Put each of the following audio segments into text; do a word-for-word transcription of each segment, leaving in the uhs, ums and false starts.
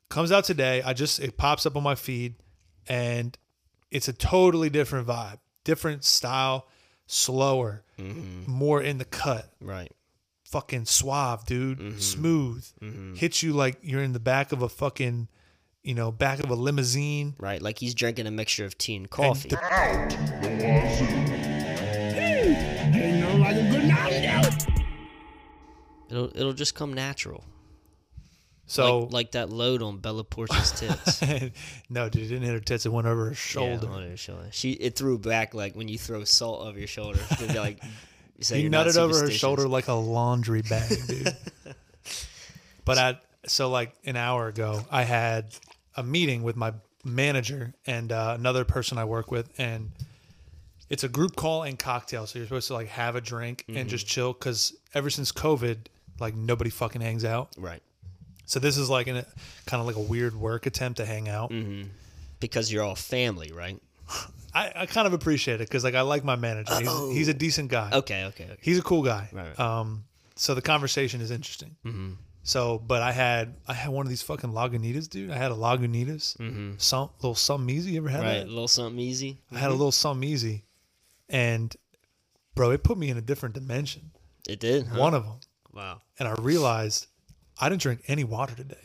Comes out today. I just it pops up on my feed, and it's a totally different vibe, different style, slower, mm-hmm. more in the cut. Right. Fucking suave, dude. Mm-hmm. Smooth. Mm-hmm. Hits you like you're in the back of a fucking, you know, back of a limousine. Right. Like he's drinking a mixture of tea and coffee. And the- it'll it'll just come natural. So like, like that load on Bella Portia's tits. No, dude, it didn't hit her tits. It went over her shoulder. Yeah, on her shoulder. She it threw back like when you throw salt over your shoulder. Like he nutted over her shoulder like a laundry bag, dude. But I so like an hour ago, I had a meeting with my manager and uh, another person I work with, and it's a group call and cocktail. So you're supposed to like have a drink mm-hmm. and just chill because ever since COVID, like nobody fucking hangs out. Right. So this is like a kind of like a weird work attempt to hang out. Mm-hmm. Because you're all family, right? I, I kind of appreciate it because like I like my manager. He's, he's a decent guy. Okay, okay, okay. He's a cool guy. Right, right. Um, so the conversation is interesting. Mm-hmm. So, but I had I had one of these fucking Lagunitas, dude. I had a Lagunitas, mm-hmm. some little something easy. You ever had right, that? a little something easy. I had a little something easy, and bro, it put me in a different dimension. It did. Huh? One of them. Wow. And I realized I didn't drink any water today.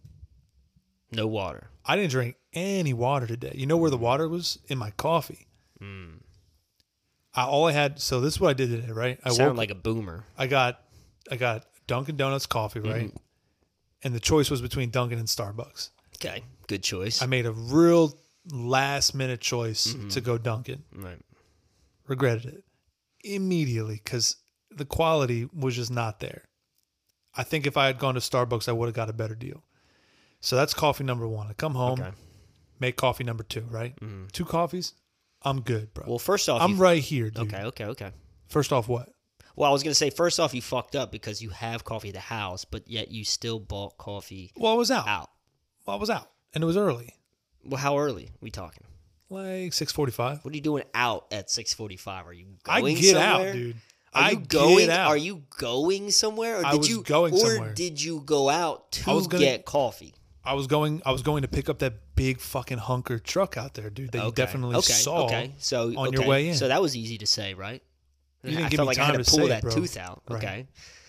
No water. I didn't drink any water today. You know where the water was? In my coffee. Mm. I all I had. So this is what I did today, right? I sound like a boomer. I got, I got Dunkin' Donuts coffee, right? Mm-hmm. And the choice was between Dunkin' and Starbucks. Okay, good choice. I made a real last minute choice mm-hmm. to go Dunkin'. Right. Regretted it immediately because the quality was just not there. I think if I had gone to Starbucks, I would have got a better deal. So that's coffee number one. I come home, okay. make coffee number two, right? Mm-hmm. Two coffees, I'm good, bro. Well, first off, I'm you... right here, dude. Okay, okay, okay. First off, what? Well, I was going to say, first off, you fucked up because you have coffee at the house, but yet you still bought coffee. Well, I was out. Out. Well, I was out, and it was early. Well, how early we talking? Like six forty-five. What are you doing out at six forty-five? Are you going somewhere? I get somewhere? out, dude. Are I you going? Get out. Are you going somewhere? Or I did was you, going or somewhere. Or did you go out to gonna, get coffee? I was going. I was going to pick up that big fucking hunker truck out there, dude. That okay. you definitely okay. saw okay. So, on okay. your way in. So that was easy to say, right? You didn't I give felt me like time I had to, to pull say that it, bro. tooth out. Right. Okay.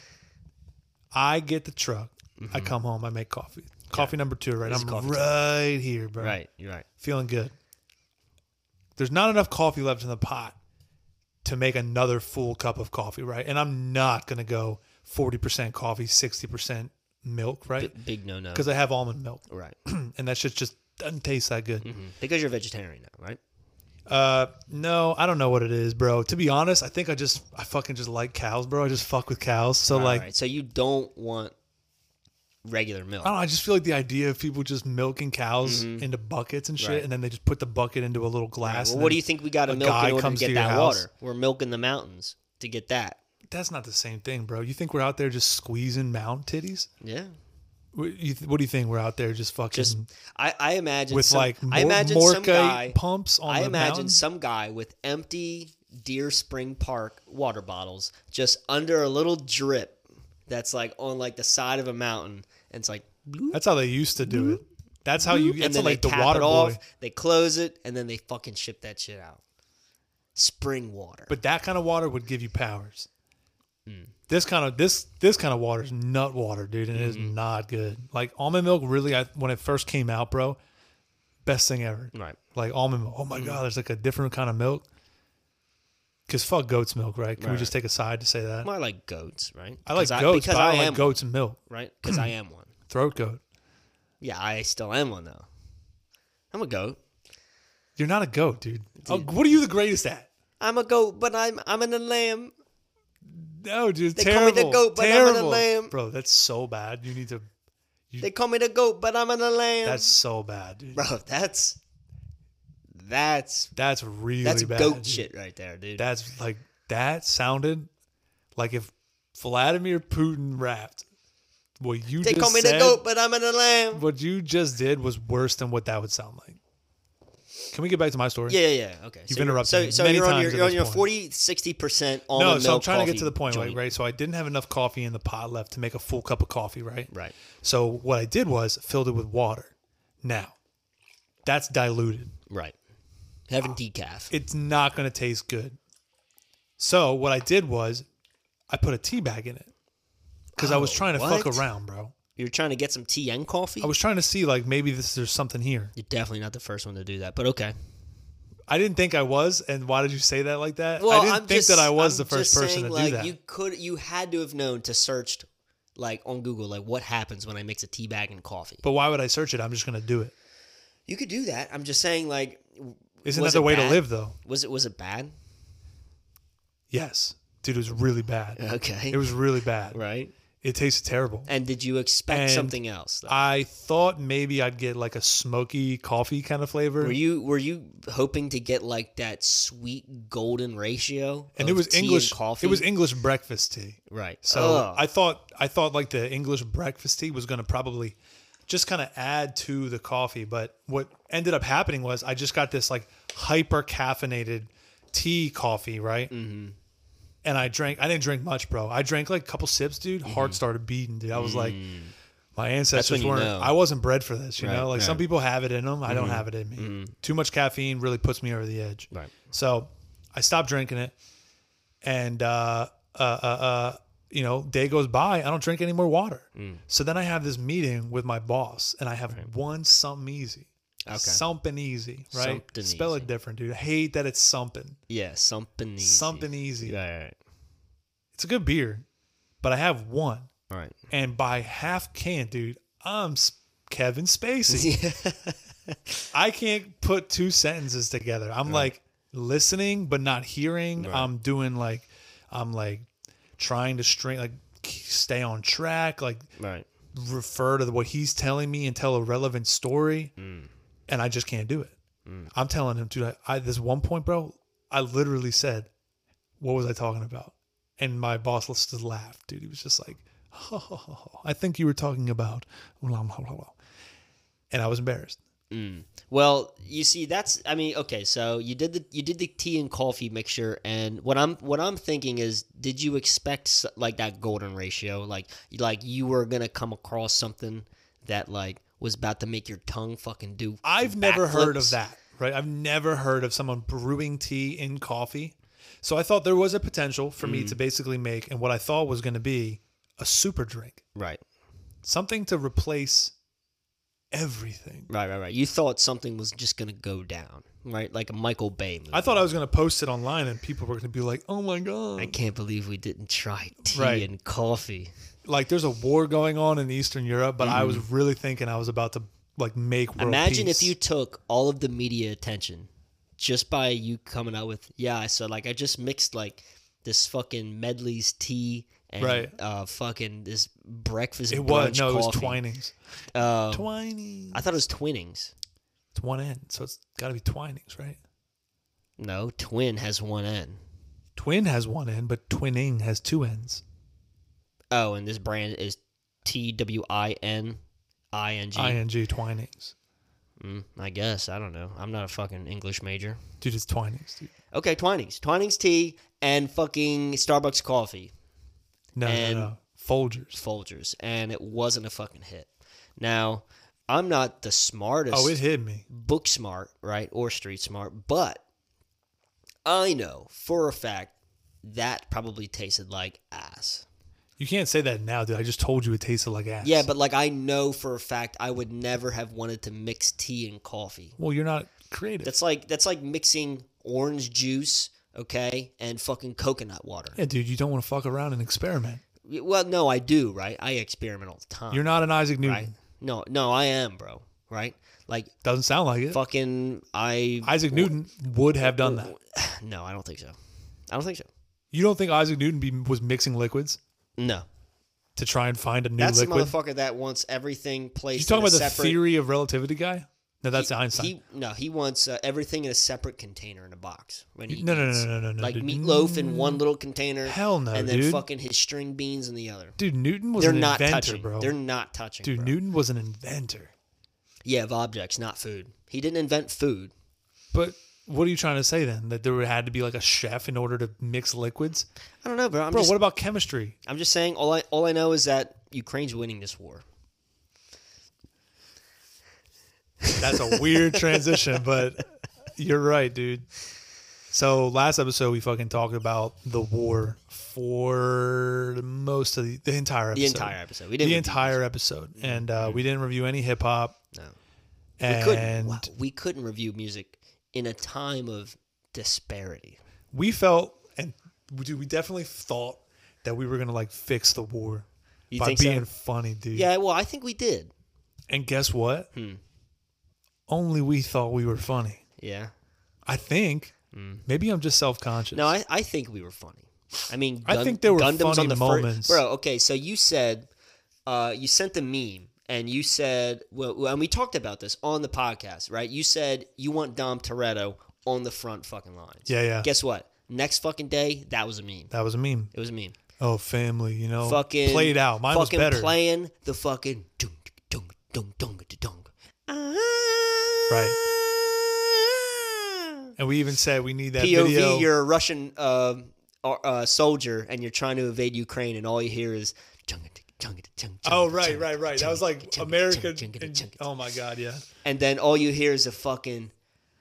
I get the truck. Mm-hmm. I come home. I make coffee. Coffee yeah. number two, right? This I'm right time. here, bro. Right. You're right. Feeling good. There's not enough coffee left in the pot to make another full cup of coffee, right? And I'm not going to go forty percent coffee, sixty percent milk, right? B- big no-no. Because I have almond milk. Right. And that shit just doesn't taste that good. Mm-hmm. Because you're vegetarian now, right? Uh, no, I don't know what it is, bro. To be honest, I think I just, I fucking just like cows, bro. I just fuck with cows. So All like. Right. So you don't want regular milk. I don't know. I just feel like the idea of people just milking cows mm-hmm. into buckets and shit, right. and then they just put the bucket into a little glass. Right. Well, what do you think we got to milk in order to get to that house. water? We're milking the mountains to get that. That's not the same thing, bro. You think we're out there just squeezing mountain titties? Yeah. What, you th- what do you think? We're out there just fucking. Just, I, I imagine with some, like I imagine some guy pumps on I the imagine mountain? some guy with empty Deer Spring Park water bottles just under a little drip that's like on like the side of a mountain, and it's like. Bloop, that's how they used to do bloop, it. That's how you. That's and then like they the cap water it off, boy. They close it, and then they fucking ship that shit out. Spring water. But that kind of water would give you powers. Mm. This kind of this this kind of water is nut water, dude, and mm-hmm. it is not good. Like almond milk, really, I, when it first came out, bro, best thing ever. Right. Like almond milk. Oh my mm-hmm. god, there's like a different kind of milk. Because fuck goat's milk, right? Can right. we just take a side to say that? Well, I like goats, right? I like I, goats, but I, I like goat's one, milk. Right? Because I am one. Throat goat. Yeah, I still am one, though. I'm a goat. You're not a goat, dude. dude. Oh, what are you the greatest at? I'm a goat, but I'm I'm in a lamb. No, dude, they terrible. They call me the goat, but terrible. I'm in a lamb. Bro, that's so bad. You need to... You, they call me the goat, but I'm in a lamb. That's so bad, dude. Bro, that's... That's... That's really that's bad. That's goat dude. shit right there, dude. That's like... That sounded like if Vladimir Putin rapped. What you they just call me said, the goat, but I'm in a lamb. What you just did was worse than what that would sound like. can we get back to my story? Yeah, yeah, yeah. Okay. You've so interrupted so, me so many you're on times your, at you're on this your point. forty, sixty percent almond No, milk so I'm trying to get coffee to the point, joint. like, right? So I didn't have enough coffee in the pot left to make a full cup of coffee, right? Right. So what I did was filled it with water. Now, that's diluted. Right. Having decaf. It's not going to taste good. So what I did was I put a tea bag in it because I was Oh, trying to what? fuck around, bro. You're trying to get some tea and coffee? I was trying to see like maybe this there's something here. You're definitely not the first one to do that, but okay. I didn't think I was, and why did you say that like that? Well, I didn't I'm think just, that I was I'm the first just person saying, to like, do that. You could, you had to have known to search, like on Google, like what happens when I mix a tea bag and coffee. But why would I search it? I'm just going to do it. You could do that. I'm just saying, like, Isn't was that the it way bad? to live, though? Was it was it bad? Yes, dude, it was really bad. Okay, It was really bad. right. It tasted terrible. And did you expect And something else? Though? I thought maybe I'd get like a smoky coffee kind of flavor. Were you were you hoping to get like that sweet golden ratio? and of it was tea English and coffee. It was English breakfast tea. right. So Ugh. I thought I thought like the English breakfast tea was going to probably just kind of add to the coffee, but what ended up happening was I just got this like hyper caffeinated tea coffee, right? Mm-hmm. And I drank. I didn't drink much, bro. I drank like a couple sips, dude. Mm-hmm. Heart started beating, dude. I was like, Mm. my ancestors when you weren't. know. I wasn't bred for this, you Right, know. Like some right. people have it in them. I don't Mm-hmm. have it in me. Too much caffeine really puts me over the edge. Right. So I stopped drinking it, and uh, uh, uh, uh, you know, day goes by. I don't drink any more water. Mm. So then I have this meeting with my boss, and I have one something easy. Okay. Something easy, right? Something Spell easy. it different, dude. I hate that it's something. Yeah, something easy. Something easy. Right, right, It's a good beer, but I have one. right. And by half can, dude, I'm S- Kevin Spacey. I can't put two sentences together. I'm like listening but not hearing. Right. I'm doing like I'm like trying to string like stay on track, like right. refer to what he's telling me and tell a relevant story, Mm. and I just can't do it. I'm telling him, dude. I, I this one point, bro, I literally said, "What was I talking about?" And my boss just laughed, dude. He was just like, oh, I think you were talking about blah, blah, blah, blah. And I was embarrassed. Mm. Well, you see, that's I mean, okay, so you did the you did the tea and coffee mixture, and what I'm what I'm thinking is, did you expect s- like that golden ratio, like like you were gonna come across something that like was about to make your tongue fucking do? I've never heard of backflips? that, right? I've never heard of someone brewing tea in coffee. So I thought there was a potential for me to basically make, and what I thought was going to be a super drink, Right, something to replace everything. right, right, right. You thought something was just gonna go down, right? Like a Michael Bay movie. I thought I was going to post it online and people were going to be like, oh my God. I can't believe we didn't try tea Right. and coffee. Like there's a war going on in Eastern Europe, but I was really thinking I was about to like make world Imagine peace. if you took all of the media attention just by you coming out with, yeah, so like I just mixed like this fucking Medley's tea and Right. uh fucking this breakfast It brunch was no, it was coffee. Twinings. Uh, Twinings. I thought it was Twinnings. It's one end, so it's got to be Twinings, right? No, Twin has one N. Twin has one end, but Twinning has two ends. Oh, and this brand is T W I N I N G. I N G Twinings. Mm, I guess. I don't know. I'm not a fucking English major. Dude, it's Twinings, dude. Okay, Twinings. Twinings tea and fucking Starbucks coffee. No, And- no, no. Folgers. Folgers, and it wasn't a fucking hit. Now, I'm not the smartest, Oh, it hit me. book smart, right, or street smart, but I know for a fact that probably tasted like ass. You can't say that now, dude. I just told you it tasted like ass. Yeah, but like I know for a fact I would never have wanted to mix tea and coffee. Well, you're not creative. That's like that's like mixing orange juice, okay, and fucking coconut water. Yeah, dude, you don't want to fuck around and experiment. Well, no, I do, right? I experiment all the time. You're not an Isaac Newton. right? No, no, I am, bro. Right? Like Doesn't sound like it. fucking I Isaac Newton would have done that. No, I don't think so. I don't think so. You don't think Isaac Newton be, was mixing liquids No. to try and find a new That's liquid? the motherfucker that wants everything placed You talking in a about the separate, theory of relativity guy? No, that's he, Einstein. He, no, he wants uh, everything in a separate container in a box. When he no, no, no, eats. no, no, no. Like dude. meatloaf in one little container. Hell no, And then dude. fucking his string beans in the other. Dude, Newton was They're an not inventor, touching. bro. They're not touching. Dude, bro. Newton was an inventor. Yeah, of objects, not food. He didn't invent food. But what are you trying to say then? That there had to be like a chef in order to mix liquids? I don't know, bro. I'm Bro, just, what about chemistry? I'm just saying. All I all I know is that Ukraine's winning this war. That's a weird transition, but you're right, dude. So last episode we fucking talked about the war for most of the, the entire episode. The entire episode. We didn't the entire episode, and uh, we didn't review any hip hop. No, and we couldn't. Wow, we couldn't review music in a time of disparity. We felt, and we, we definitely thought that we were gonna like fix the war You by think being so? funny, dude. Yeah, well, I think we did. And guess what? Hmm. Only we thought we were funny. Yeah. I think. Mm. Maybe I'm just self-conscious. No, I, I think we were funny. I mean, I think there were Gundam's funny on the moments. Fir- Bro, okay, so you said, uh, you sent the meme, and you said, well, and we talked about this on the podcast, right? You said you want Dom Toretto on the front fucking lines. Yeah, yeah. Guess what? Next fucking day, that was a meme. That was a meme. It was a meme. Oh, family, you know. Fucking played out. Mine was fucking better. playing the fucking dung dung dung dung dung. Right. And we even said we need that P O V, video. you're a Russian uh, uh, soldier, and you're trying to invade Ukraine, and all you hear is chung chung chung. Oh, right, right, right. That was like America. Oh, my God, yeah. And then all you hear is a fucking...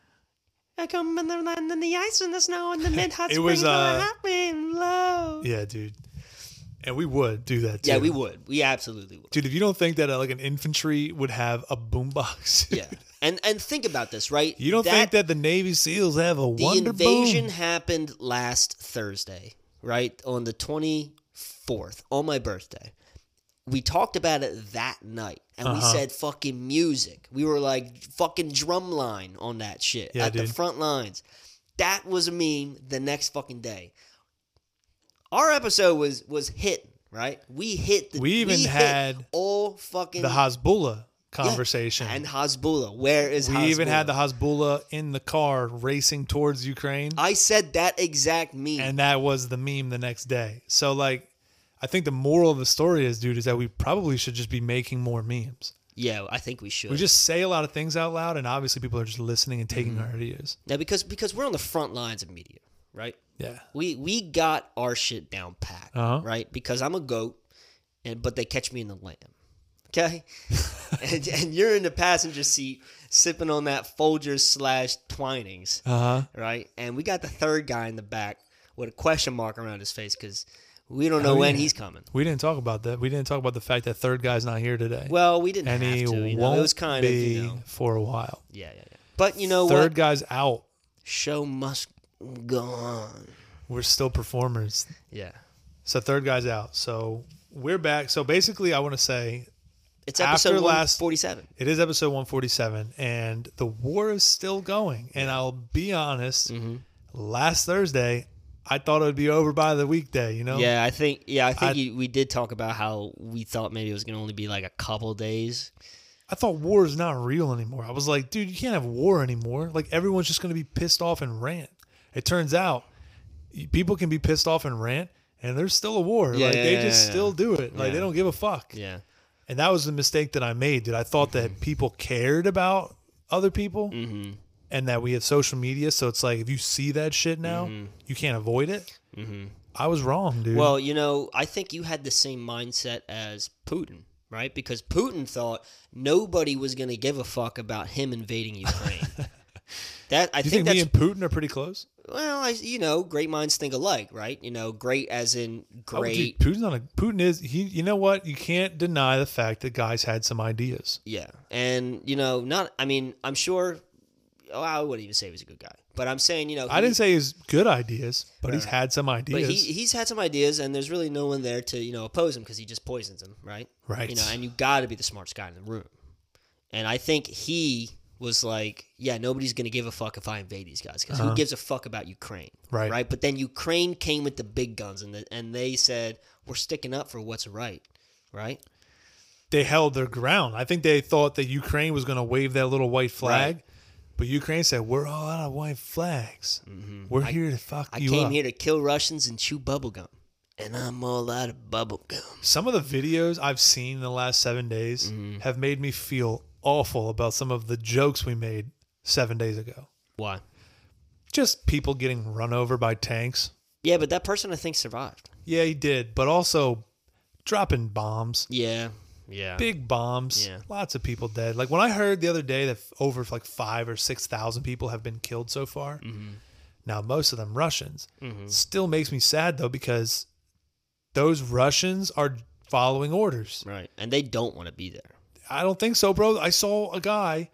I come in the land and the ice and the snow and the mid-hot It was, spring uh, happening low. Yeah, dude. And we would do that, too. Yeah, we would. We absolutely would. Dude, if you don't think that uh, like an infantry would have a boombox. Yeah. And and think about this, right? You don't that, think that the Navy SEALs have a the Wonder invasion Boom? happened last Thursday, right? On the twenty-fourth, on my birthday. We talked about it that night, and Uh-huh. we said fucking music. We were like fucking drumline on that shit Yeah, at dude. the front lines. That was a meme the next fucking day. Our episode was was hitting, right? We hit the We even hit had all fucking The Hezbollah yeah, conversation. and Hezbollah. Where is we Hezbollah? even had the Hezbollah in the car racing towards Ukraine. I said that exact meme. And that was the meme the next day. So, like, I think the moral of the story is, dude, is that we probably should just be making more memes. Yeah, I think we should. We just say a lot of things out loud, and obviously people are just listening and taking Mm-hmm. our ideas. now because because we're on the front lines of media, right? Yeah. We we got our shit down pat, Uh-huh. right? Because I'm a goat, and but they catch me in the lamb. Okay, and and you're in the passenger seat sipping on that Folgers slash Twinings, Uh huh. right? And we got the third guy in the back with a question mark around his face because we don't know Oh, when yeah. he's coming. We didn't talk about that. We didn't talk about the fact that third guy's not here today. Well, we didn't and have he to. You know? won't It was kind of be you know, for a while. yeah, yeah, yeah. But you know Third what? guy's out. Show must go on. We're still performers. Yeah. So third guy's out. So we're back. So basically, I want to say It's After episode last- one forty-seven. it is episode one forty-seven, and the war is still going. And I'll be honest, Mm-hmm. last Thursday, I thought it would be over by the weekday. You know? Yeah, I think. Yeah, I think I- you, we did talk about how we thought maybe it was going to only be like a couple days. I thought war is not real anymore. I was like, dude, you can't have war anymore. Like everyone's just going to be pissed off and rant. It turns out people can be pissed off and rant, and there's still a war. Yeah, like yeah, they yeah, just yeah. still do it. Like Yeah. they don't give a fuck. Yeah. And that was the mistake that I made. Dude, I thought that people cared about other people, Mm-hmm. and that we have social media. So it's like if you see that shit now, Mm-hmm. you can't avoid it. Mm-hmm. I was wrong, dude. Well, you know, I think you had the same mindset as Putin, right? Because Putin thought nobody was going to give a fuck about him invading Ukraine. that I you think, think, me that's and Putin are pretty close? well, I, you know, great minds think alike, right? You know, great as in Oh, great. dude, Putin's not a Putin is he. You know what? You can't deny the fact that guys had some ideas. Yeah, and you know, not. I mean, I'm sure. Oh, I wouldn't even say he was a good guy, but I'm saying, you know, I he- didn't say he's good ideas, but he's Right. had some ideas. But he he's had some ideas, and there's really no one there to you know oppose him because he just poisons him, right? Right. You know, and you got to be the smartest guy in the room. And I think he was like, yeah, nobody's gonna give a fuck if I invade these guys because Uh-huh. who gives a fuck about Ukraine, Right. Right. But then Ukraine came with the big guns, and the, and they said we're sticking up for what's right, right? They held their ground. I think they thought that Ukraine was going to wave that little white flag, Right. but Ukraine said, "We're all out of white flags. Mm-hmm. We're here to fuck I you came up." here to kill Russians and chew bubblegum, and I'm all out of bubblegum. Some of the videos I've seen in the last seven days Mm-hmm. have made me feel awful about some of the jokes we made seven days ago. Why? Just people getting run over by tanks. Yeah, but that person I think survived. Yeah, he did, but also dropping bombs. Yeah, yeah, Big bombs. Yeah. Lots of people dead. Like when I heard the other day that over like five or six thousand people have been killed so far. Mm-hmm. Now most of them Russians. Mm-hmm. Still makes me sad though because those Russians are following orders. Right, and they don't want to be there. I don't think so, bro. I saw a guy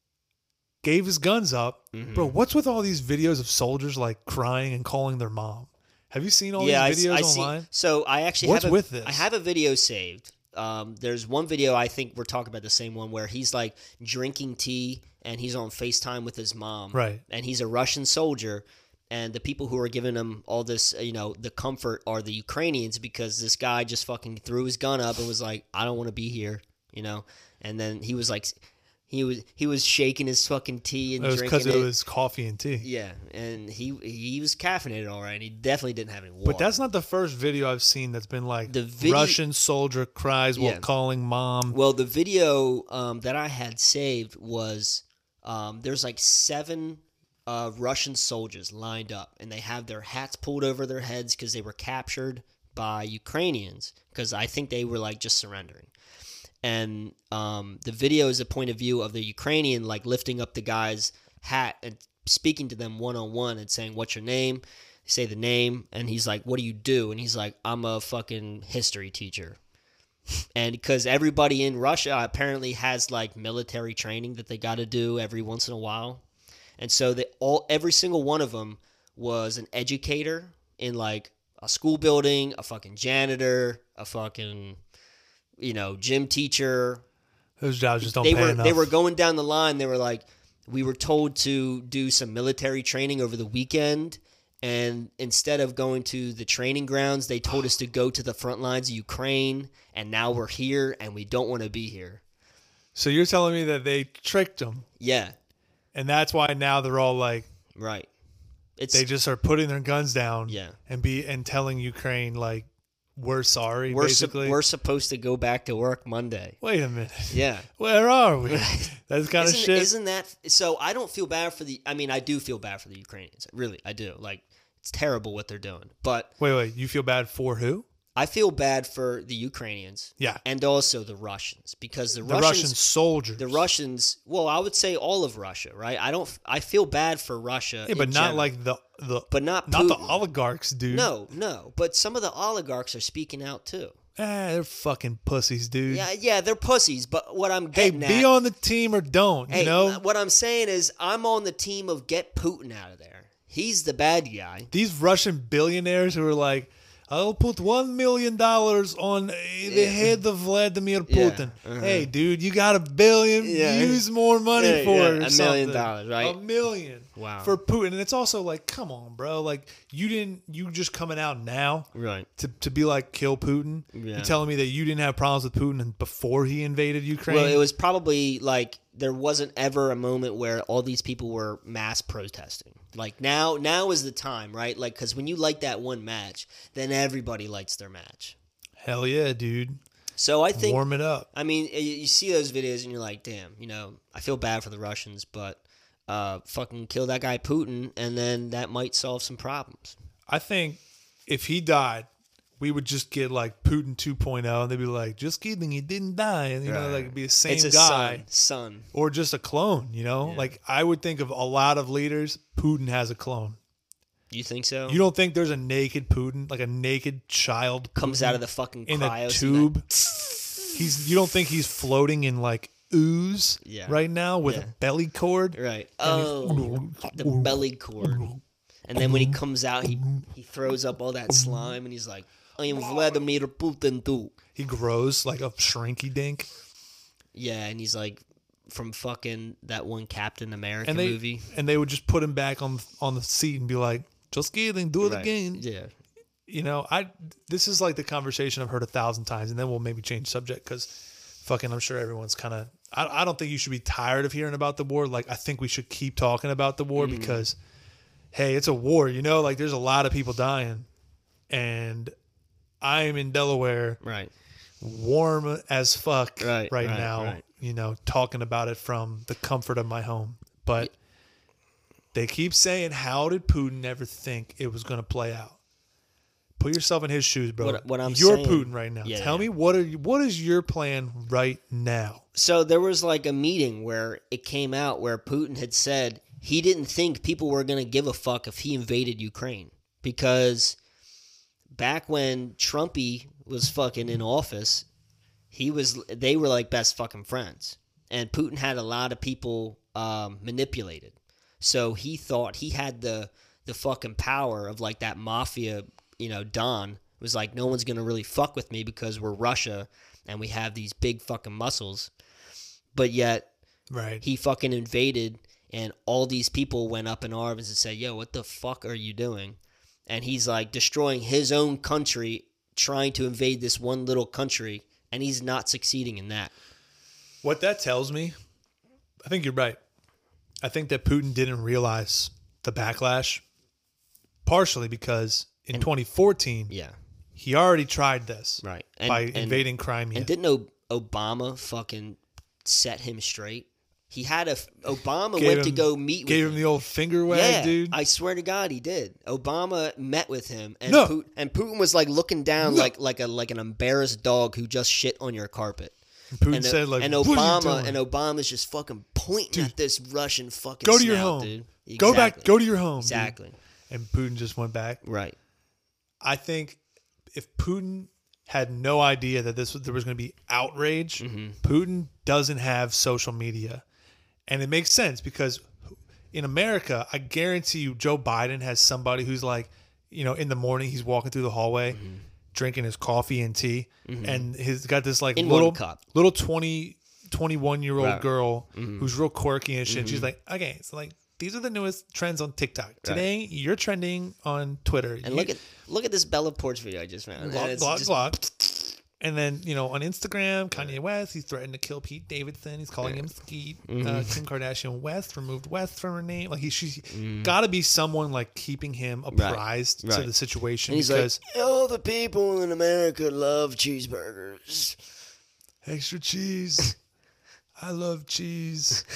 gave his guns up. Mm-hmm. Bro, what's with all these videos of soldiers like crying and calling their mom? Have you seen all yeah, these videos I, I online? See, so I actually What's have a, with this? I have a video saved. Um, there's one video I think we're talking about the same one where he's like drinking tea and he's on FaceTime with his mom. Right. And he's a Russian soldier. And the people who are giving him all this, you know, the comfort are the Ukrainians because this guy just fucking threw his gun up and was like, I don't want to be here, you know? And then he was like, he was he was shaking his fucking tea and It was drinking because it was coffee and tea. Yeah, and he he was caffeinated all right. And he definitely didn't have any water. But that's not the first video I've seen that's been like The video- Russian soldier cries while Yeah. calling mom. Well, the video um, that I had saved was um, there's like seven uh, Russian soldiers lined up, and they have their hats pulled over their heads because they were captured by Ukrainians because I think they were like just surrendering. And um, the video is a point of view of the Ukrainian like lifting up the guy's hat and speaking to them one on one and saying, "What's your name?" They say the name, and he's like, "What do you do?" And he's like, "I'm a fucking history teacher." And because everybody in Russia apparently has like military training that they got to do every once in a while, and so they all every single one of them was an educator in like a school building, a fucking janitor, a fucking you know gym teacher. Those jobs just don't They pay were enough. they were going down the line. They were like, we were told to do some military training over the weekend. And instead of going to the training grounds, they told us to go to the front lines of Ukraine. And now we're here, and we don't want to be here. So you're telling me that they tricked them, Yeah, and that's why now they're all like right. It's they just are putting their guns down, Yeah. and be and telling Ukraine like we're sorry. we're su- basically, we're supposed to go back to work Monday. wait a minute, Yeah, where are we? That's kind of isn't, shit. isn't that so? I don't feel bad for the. I mean, I do feel bad for the Ukrainians. Really, I do. Like it's terrible what they're doing, but wait, wait, you feel bad for who? I feel bad for the Ukrainians. Yeah, And also the Russians because the, the Russians, Russian soldiers. the Russians. Well, I would say all of Russia, right? I don't. I feel bad for Russia. yeah, but in not general. like the the But not not the Putin. oligarchs, dude. No, no. But some of the oligarchs are speaking out too. Ah, they're fucking pussies, dude. Yeah, yeah, they're pussies. But what I'm Hey, getting be at, on the team or don't. hey, you know, what I'm saying is, I'm on the team of get Putin out of there. He's the bad guy. these Russian billionaires who are like, I'll put one million dollars on uh, the Yeah. head of Vladimir Yeah, Putin. uh-huh. Hey, dude, you got a billion. Yeah. Use more money Yeah, for yeah, it. Or a million something. dollars, right? A million. Wow. For Putin, and it's also like, come on, bro. Like, you didn't. You just coming out now Right. to to be like kill Putin. Yeah. You telling me that you didn't have problems with Putin before he invaded Ukraine? Well, it was probably like there wasn't ever a moment where all these people were mass protesting. Like now, now is the time, right? Like because when you like that one match, then everybody likes their match. Hell yeah, dude. So I think, Warm it up. I mean, you, you see those videos and you're like, damn, you know, I feel bad for the Russians, but uh, fucking kill that guy Putin, and then that might solve some problems. I think if he died, we would just get like Putin two point oh, and they'd be like, just kidding, he didn't die. And, you know, Right. like, it'd be the same it's a guy. son, son. Or just a clone, you know? Yeah. Like, I would think of a lot of leaders, Putin has a clone. You think so? You don't think there's a naked Putin, like a naked child Comes Putin out of the fucking in cryo a so you tube? He's. You don't think he's floating in, like, ooze Yeah. right now with Yeah. a belly cord? Right. And Oh, he's- the belly cord. And then when he comes out, he he throws up all that slime, and he's like, "I am Vladimir Putin too." He grows like a shrinky dink. Yeah, and he's like from fucking that one Captain America And they, movie. and they would just put him back on on the seat and be like, just kidding, do it Right. again. Yeah. You know, I this is like the conversation I've heard a thousand times, and then we'll maybe change subject because fucking I'm sure everyone's kind of I, I don't think you should be tired of hearing about the war. Like, I think we should keep talking about the war Mm-hmm. because, hey, it's a war, you know, like there's a lot of people dying, and I'm in Delaware, Right. warm as fuck Right, right, right, now, right. you know, talking about it from the comfort of my home. But They keep saying, how did Putin ever think it was going to play out? Put yourself in his shoes, bro. What, what I'm You're saying, Putin right now. Yeah, Tell yeah. me, what are you, what is your plan right now? So there was like a meeting where it came out where Putin had said he didn't think people were going to give a fuck if he invaded Ukraine. Because back when Trumpy was fucking in office, he was they were like best fucking friends. And Putin had a lot of people um, manipulated. So he thought he had the the fucking power of like that mafia, you know, Don. It was like, no one's going to really fuck with me because we're Russia and we have these big fucking muscles. But yet right. he fucking invaded and all these people went up in arms and said, yo, what the fuck are you doing? And he's like destroying his own country, trying to invade this one little country, and he's not succeeding in that. What that tells me, I think you're right. I think that Putin didn't realize the backlash, partially because in and, twenty fourteen, yeah, he already tried this right. and, by and, invading Crimea. And didn't o- Obama fucking set him straight? He had a Obama gave went him, to go meet with gave him. him the old finger wag, yeah, dude. I swear to God, he did. Obama met with him, and No. Putin, and Putin was like looking down No. like like a like an embarrassed dog who just shit on your carpet. And Putin and, said, like, and what are you Obama doing? and Obama's just fucking pointing Dude, at this Russian fucking go to your snout, home. dude. Go back. Exactly. Go to your home. Exactly. Dude. And Putin just went back. Right. I think if Putin had no idea that this was, there was going to be outrage, Mm-hmm. Putin doesn't have social media. And it makes sense because in America, I guarantee you Joe Biden has somebody who's like, you know, in the morning he's walking through the hallway, Mm-hmm. drinking his coffee and tea, and he's got this like In little one cup. little twenty, twenty-one year old Right. girl Mm-hmm. who's real quirky and shit. She's like, okay, so like these are the newest trends on TikTok. Today you're trending on Twitter. And You- look at look at this Bella Porch video I just found. Glock, And it's glock, just- glock. And then, you know, on Instagram, Kanye West, he's threatened to kill Pete Davidson. He's calling him Skeet. Mm-hmm. Uh, Kim Kardashian West removed West from her name. Like, he, she's Mm. got to be someone, like, keeping him apprised to right. the situation. And he's because like, all the people in America love cheeseburgers. extra cheese. I love cheese.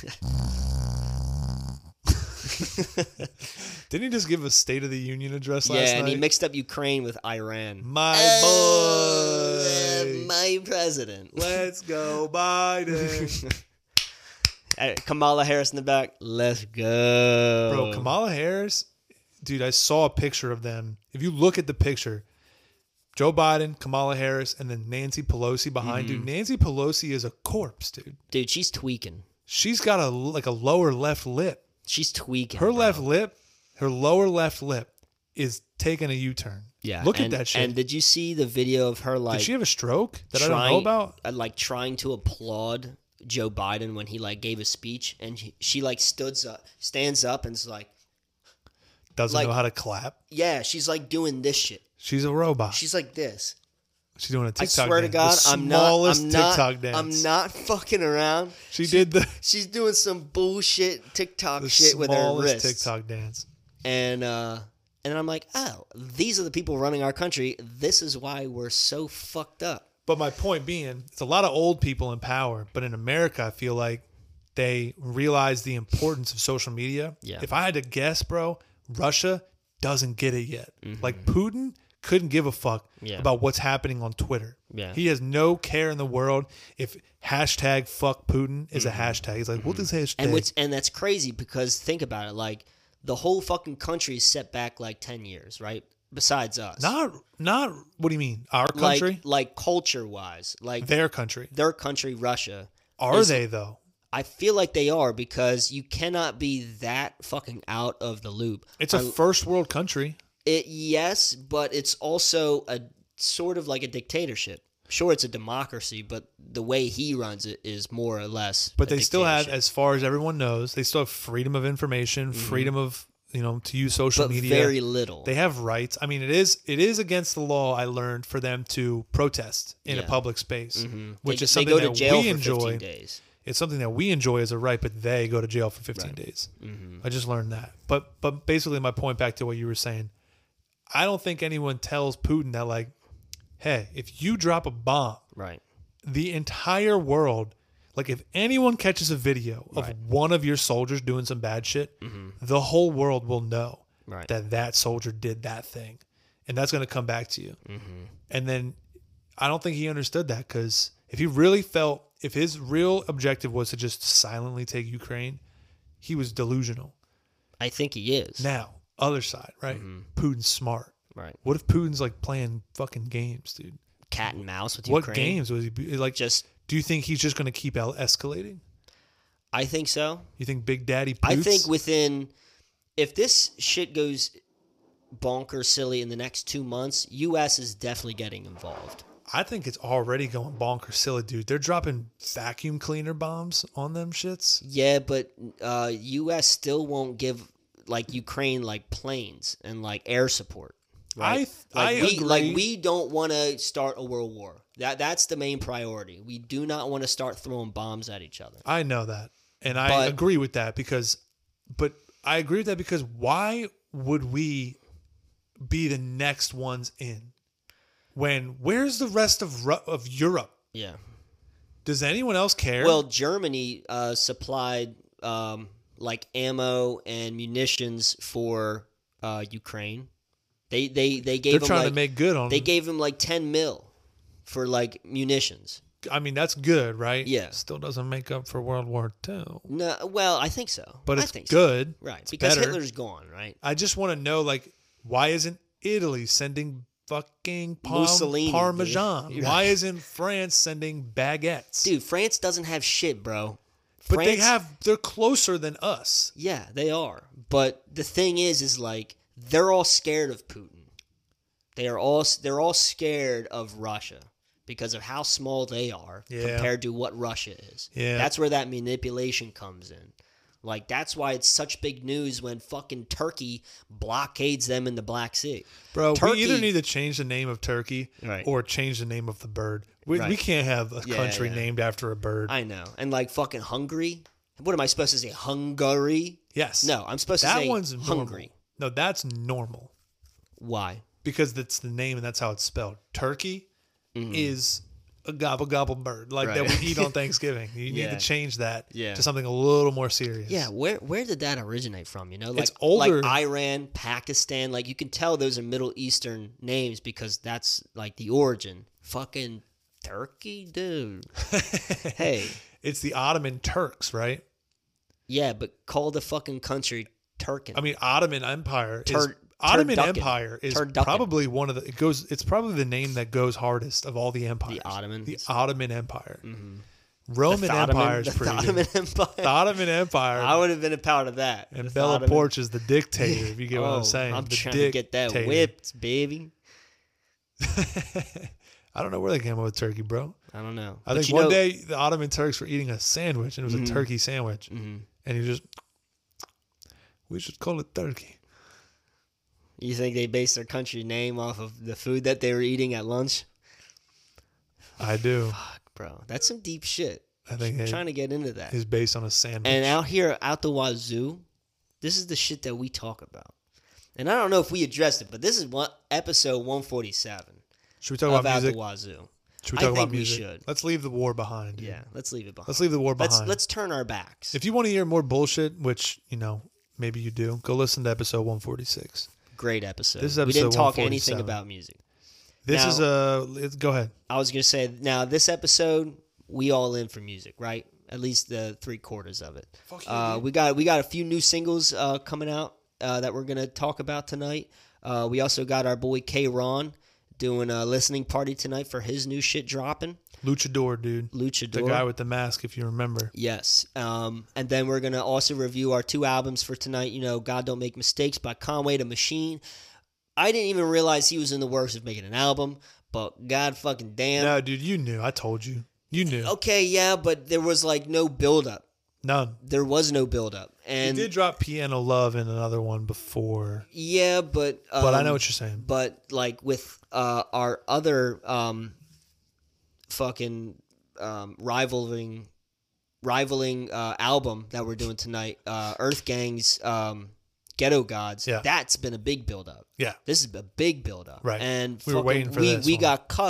Didn't he just give a State of the Union address last Yeah, night? and he mixed up Ukraine with Iran. My Uh, boy. my president. Let's go, Biden. Hey, Kamala Harris in the back. Let's go. Bro, Kamala Harris, dude, I saw a picture of them. If you look at the picture, Joe Biden, Kamala Harris, and then Nancy Pelosi behind. Mm-hmm. Dude, Nancy Pelosi is a corpse, dude. Dude, she's tweaking. She's got a like a lower left lip. She's tweaking. Her bro. left lip, her lower left lip is taking a U-turn. Yeah. Look and, at that shit. And did you see the video of her like Did she have a stroke that trying, I don't know about? uh, like trying to applaud Joe Biden when he like gave a speech, and she, she like stood up, stands up, and is like, Doesn't like- know how to clap. yeah, she's like doing this shit. She's a robot. She's like this. She's doing a TikTok I swear dance. to God, the I'm not. smallest I'm not. TikTok dance. I'm not fucking around. She did the, She's doing some bullshit TikTok the shit with her smallest wrists. TikTok dance. And uh, and I'm like, oh, these are the people running our country. This is why we're so fucked up. But my point being, it's a lot of old people in power. But in America, I feel like they realize the importance of social media. Yeah. If I had to guess, bro, Russia doesn't get it yet. Mm-hmm. Like Putin couldn't give a fuck Yeah. about what's happening on Twitter. Yeah. He has no care in the world if hashtag fuck Putin is a hashtag. He's like, what is hashtag? Mm-hmm. And what's and that's crazy because think about it, like the whole fucking country is set back like ten years, right? Besides us, not, not, what do you mean? Our like country? like culture wise, like Their country. their country, Russia. Are is- they, though? I feel like they are because you cannot be that fucking out of the loop. It's a Un- first world country. It yes, but it's also a sort of like a dictatorship. Sure, it's a democracy, but the way he runs it is more or less. But a they still have, dictatorship. as far as everyone knows, they still have freedom of information, freedom of, you know, to use social but media. very little. They have rights. I mean, it is it is against the law, I learned, for them to protest in a Yeah. public space, Mhm. which They- is they something go to that jail we for enjoy. fifteen days. It's something that we enjoy as a right, but they go to jail for fifteen Right. days. Mm-hmm. I just learned that. But but basically, my point back to what you were saying, I don't think anyone tells Putin that, like, hey, if you drop a bomb, Right. the entire world, like if anyone catches a video of Right. one of your soldiers doing some bad shit, Mm-hmm. the whole world will know right. that that soldier did that thing. And that's going to come back to you. Mm-hmm. And then I don't think he understood that, because if he really felt, if his real objective was to just silently take Ukraine, he was delusional. I think he is. Now, other side, right? Mm-hmm. Putin's smart. Right. What if Putin's like playing fucking games, dude? Cat and mouse with What Ukraine. games was he like? Just. Do you think he's just going to keep el- escalating? I think so. You think Big Daddy Poots? I think within, if this shit goes bonkers silly in the next two months, U S is definitely getting involved. I think it's already going bonkers silly, dude. They're dropping vacuum cleaner bombs on them shits. Yeah, but uh, U S still won't give like Ukraine like planes and like air support. Right? I like I we, agree. Like we don't want to start a world war. That that's the main priority. We do not want to start throwing bombs at each other. I know that, and I But- agree with that because, but I agree with that because why would we be the next ones in? When where's the rest of Ru- of Europe? Yeah. Does anyone else care? Well, Germany uh, supplied um, like ammo and munitions for uh, Ukraine. They they they gave they're them trying like, to make good on. They them. gave them like ten mil for like munitions. I mean, that's good, right? Yeah. Still doesn't make up for World War Two. No, well, I think so. But I it's think so. good. Right? It's Because better. Hitler's gone, right? I just want to know, like, why isn't Italy sending fucking palm, Mussolini, Parmesan? dude. Why isn't France sending baguettes? Dude, France doesn't have shit, bro. but France, they have. They're closer than us. Yeah, they are. But the thing is, is like they're all scared of Putin. They are all they're all scared of Russia because of how small they are Yeah. compared to what Russia is. Yeah. That's where that manipulation comes in. Like that's why it's such big news when fucking Turkey blockades them in the Black Sea. Bro, Turkey, we either need to change the name of Turkey Right. or change the name of the bird. We, Right. we can't have a Yeah, country yeah. named after a bird. I know. And like fucking Hungary. What am I supposed to say? Hungary? yes. No, I'm supposed to that say one's Hungary. normal. No, that's normal Why? because that's the name and that's how it's spelled. Turkey is a gobble gobble bird like that Right. we eat on Thanksgiving. You need Yeah. to change that Yeah. to something a little more serious. Yeah, where where did that originate from? You know, like It's older. like Iran, Pakistan. Like you can tell those are Middle Eastern names because that's like the origin. Fucking Turkey, dude. Hey, It's the Ottoman Turks, right? yeah, but call the fucking country Turkin. I mean, Ottoman Empire is Tur- Ottoman Turducken. Empire is Turducken. probably one of the it goes it's probably the name that goes hardest of all the empires. The Ottomans. The Ottoman Empire. Mm-hmm. Roman the Empire is the pretty Ottoman good. Empire. The Ottoman Empire. I would have been a part of that. and The Bella Ottoman- Porch is the dictator, if you get what Oh, I'm saying. I'm the trying to get that dictator. whipped, baby. I don't know where they came up with turkey, bro. I don't know. I But think you one know- day the Ottoman Turks were eating a sandwich and it was Mhm. a turkey sandwich. Mhm. And you just, we should call it turkey. You think they based their country name off of the food that they were eating at lunch? I do. Fuck, bro. That's some deep shit. I think I'm it trying to get into that. is based on a sandwich. And out here, out the wazoo, this is the shit that we talk about. And I don't know if we addressed it, but this is one episode one forty-seven should we talk of about Out music? the Wazoo. Should we I talk about think we music? should. Let's leave the war behind. dude. Yeah, let's leave it behind. Let's leave the war Let's behind. let's turn our backs. If you want to hear more bullshit, which, you know, maybe you do, go listen to episode one forty-six. Great episode. This is we didn't episode talk anything one forty-seven. about music. This Now- is a. Let's go ahead. I was gonna say now this episode we all in for music, right? At least the three quarters of it. Fuck yeah, uh, dude. we got we got a few new singles uh, coming out uh, that we're gonna talk about tonight. Uh, we also got our boy K Ron doing a listening party tonight for his new shit dropping. Luchador, dude. Luchador. The guy with the mask, if you remember. Yes. Um, and then we're going to also review our two albums for tonight. You know, God Don't Make Mistakes by Conway the Machine. I didn't even realize he was in the works of making an album, but God fucking damn. No, dude, you knew. I told you. You knew. Okay, yeah, but there was like no build-up. None. There was no build-up. And He did drop Piano Love in another one before. yeah, but... Um, But I know what you're saying. But like with uh, our other um, fucking um, rivaling rivaling uh, album that we're doing tonight, uh, Earth Gang's um, Ghetto Gods, Yeah. that's been a big build up. Yeah. This is a big build up. Right. And We were fucking- waiting for we, this we one. got cucked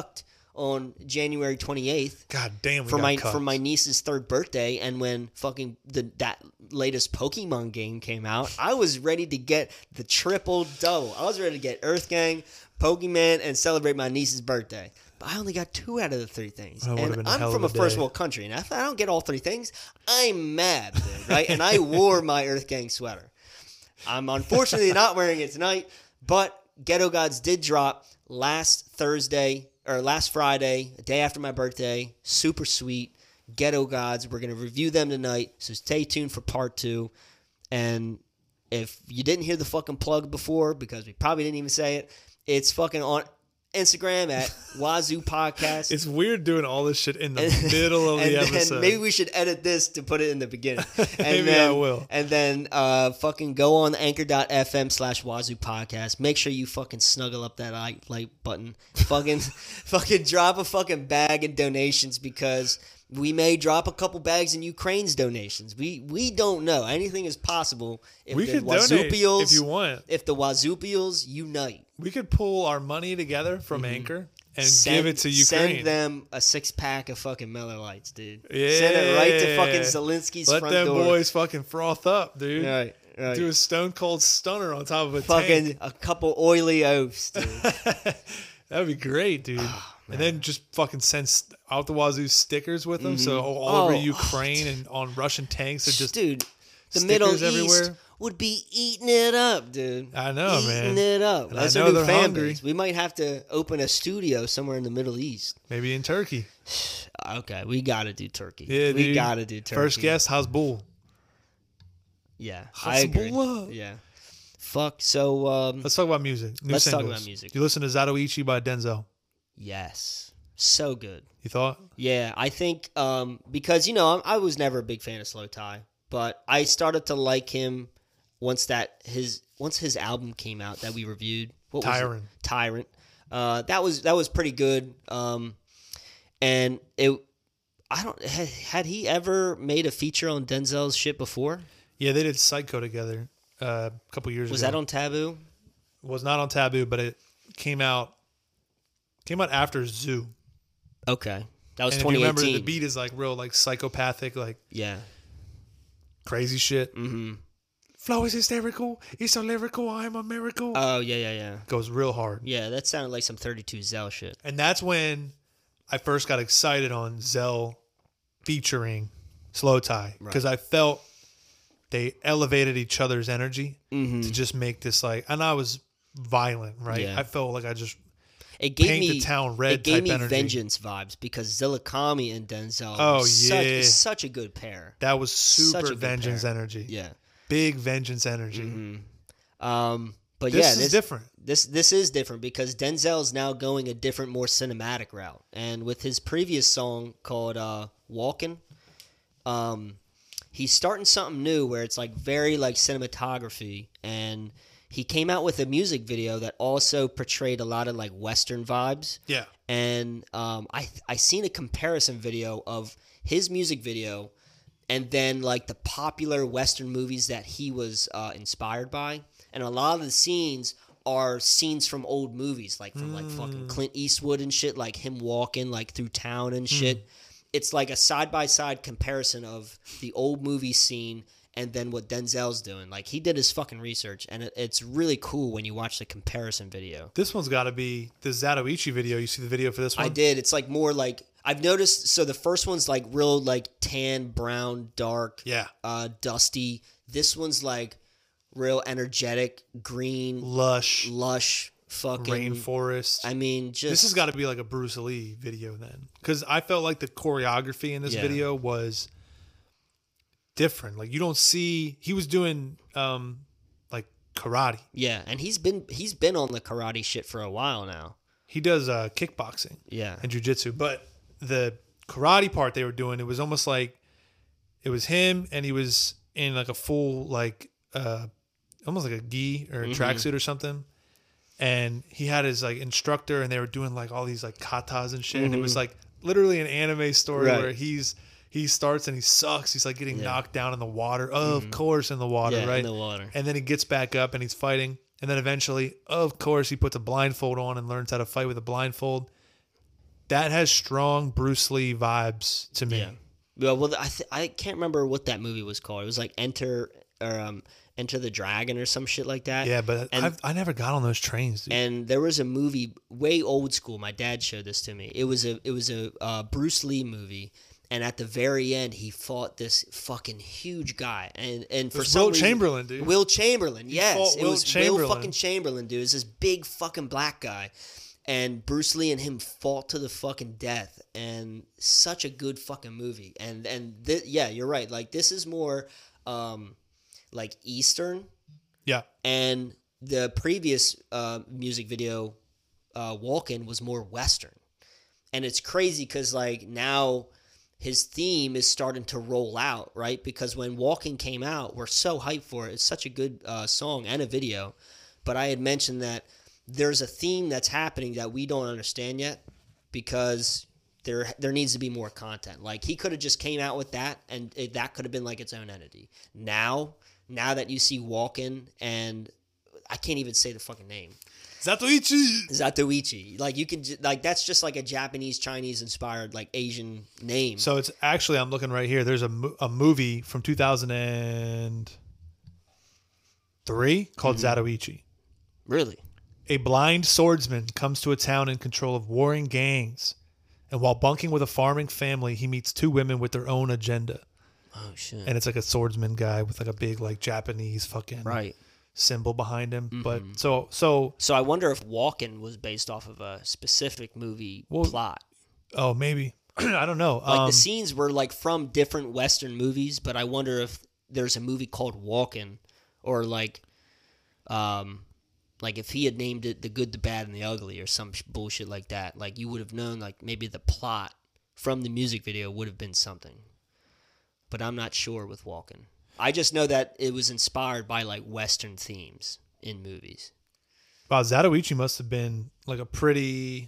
on January twenty-eighth. God damn, we for got my cups. for my niece's third birthday, and when fucking the that latest Pokemon game came out, I was ready to get the triple double. I was ready to get Earth Gang, Pokemon, and celebrate my niece's birthday. But I only got two out of the three things. That would've And been a I'm hell from a of a first day. world country, and if I don't get all three things, I'm mad, dude, right? And I wore my Earth Gang sweater. I'm unfortunately not wearing it tonight, but Ghetto Gods did drop last Thursday, or last Friday, a day after my birthday. Super sweet. Ghetto Gods. We're going to review them tonight, so stay tuned for part two. And if you didn't hear the fucking plug before, because we probably didn't even say it, it's fucking on Instagram at Wazoo Podcast. It's weird doing all this shit in the And- middle of and the then episode. maybe we should edit this to put it in the beginning. And Maybe then, I will. And then uh, fucking go on anchor.fm slash Wazoo Podcast. Make sure you fucking snuggle up that like, like button. Fucking fucking drop a fucking bag in donations, because we may drop a couple bags in Ukraine's donations. We we don't know. Anything is possible if We the could donate Wazoopials, if you want. if the Wazoopials unite. We could pull our money together from Anchor and Send- give it to Ukraine. Send them a six pack of fucking Miller Lights, dude. Yeah. Send it right to fucking Zelensky's Let front them door. boys fucking froth up, dude. Right, right. Do a stone cold stunner on top of a fucking tank. a couple oily oafs, dude. That'd be great, dude. Oh, and then just fucking send st- out the wazoo stickers with them, so all Oh, over oh, Ukraine and on Russian tanks. It just dude, the stickers Middle East everywhere. would be eating it up, dude. I know, eating man. it up. And That's I our know new they're fan hungry. base. We might have to open a studio somewhere in the Middle East. maybe in Turkey. Okay, we got to do Turkey. Yeah, we dude. got to do Turkey. First guest, how's Bull? Yeah, I agree. Hasbullah. Yeah. Fuck. So, um, Let's talk about music. New Let's talk singles. about music. You listen to Zatoichi by Denzel. yes, so good. You thought? Yeah, I think um, because you know I, I was never a big fan of Slow Tie, but I started to like him once that his once his album came out that we reviewed. What was Tyrant. it? Tyrant. Uh, that was that was pretty good. Um, and it, I don't had, had he ever made a feature on Denzel's shit before? Yeah, they did Psycho together uh, a couple years Was ago. that on Taboo? Was not on Taboo, but it came out came out after Zoo. Okay, that was And if twenty you eighteen. remember, the beat is like real, like psychopathic, like Yeah. crazy shit. Mm-hmm. Flow is hysterical. He's so lyrical. I'm a miracle. Oh yeah, yeah, yeah. Goes real hard. Yeah, that sounded like some thirty-two Zell shit. And that's when I first got excited on Zell featuring Slow Tie, because I felt they elevated each other's energy Mm-hmm. to just make this like, and I was violent, right? Yeah. I felt like I just It gave paint me the town red It gave type me energy. Vengeance vibes because Zillakami and Denzel. Oh, are such, yeah. is such a good pair. That was Such a super good vengeance pair. energy. Yeah. Big vengeance energy. Mm-hmm. Um, but This yeah, is this different. This this is different because Denzel's now going a different, more cinematic route, and with his previous song called uh, "Walkin'," um, he's starting something new where it's like very like cinematography, and he came out with a music video that also portrayed a lot of like Western vibes. Yeah. And um, I I seen a comparison video of his music video, and then like the popular Western movies that he was uh, inspired by, and a lot of the scenes are scenes from old movies, like from like fucking Clint Eastwood and shit, like him walking like through town and shit. It's like a side by side comparison of the old movie scene and then what Denzel's doing. Like he did his fucking research, and it, it's really cool when you watch the comparison video. This one's got to be the Zatoichi video. You see the video for this one? I did. It's like more like I've noticed. So the first one's like real like tan, brown, dark, Yeah. uh, dusty. This one's like real energetic, green, Lush, lush, fucking rainforest. I mean, just This has got to be like a Bruce Lee video then, because I felt like the choreography in this Yeah. video was different. Like you don't see he was doing um like karate. yeah. And he's been he's been on the karate shit for a while now. He does uh, kickboxing Yeah, and jujitsu, but the karate part they were doing, it was almost like it was him and he was in like a full like uh almost like a gi or a Mm-hmm. tracksuit or something. And he had his like instructor, and they were doing like all these like katas and shit. And it was like literally an anime story Mm-hmm. Right. where he's he starts and he sucks. He's like getting Yeah. knocked down in the water. Oh, of course, in the water, yeah, right? in the water. And then he gets back up and he's fighting. And then eventually, of course, he puts a blindfold on and learns how to fight with a blindfold. that has strong Bruce Lee vibes to me. Yeah. Well, well, I th- I can't remember what that movie was called. It was like Enter or um, Enter the Dragon or some shit like that. Yeah, but and, I've, I never got on those trains, dude. And there was a movie way old school. My dad showed this to me. It was a it was a uh, Bruce Lee movie, and at the very end, he fought this fucking huge guy. And and for some Will reason, Chamberlain, dude. Will Chamberlain, yes, fought it Will was Chamberlain. Will fucking Chamberlain, dude. It's this big fucking black guy. And Bruce Lee and him fought to the fucking death, and such a good fucking movie. And and th- yeah, you're right. Like this is more, um, like Eastern. Yeah. And the previous uh, music video, uh, Walkin', was more Western. And it's crazy because like now his theme is starting to roll out, right? Because when Walkin' came out, we're so hyped for it. It's such a good uh, song and a video. But I had mentioned that there's a theme that's happening that we don't understand yet because there there needs to be more content. Like he could have just came out with that and it, that could have been like its own entity. Now, now that you see Walkin' and I can't even say the fucking name. Zatoichi. Zatoichi. Like you can like that's just like a Japanese Chinese inspired like Asian name. So it's actually I'm looking right here. There's a mo- a movie from two thousand three called mm-hmm. Zatoichi. Really? A blind swordsman comes to a town in control of warring gangs, and while bunking with a farming family, he meets two women with their own agenda. Oh shit! And it's like a swordsman guy with like a big like Japanese fucking right symbol behind him. Mm-hmm. But so so so I wonder if Walkin' was based off of a specific movie well, plot. Oh, maybe I don't know. Like um, the scenes were like from different Western movies, but I wonder if there's a movie called Walkin', or like, um. Like, if he had named it The Good, the Bad, and the Ugly or some sh- bullshit like that, like, you would have known, like, maybe the plot from the music video would have been something. But I'm not sure with Walkin'. I just know that it was inspired by, like, Western themes in movies. Wow, Zatoichi must have been, like, a pretty,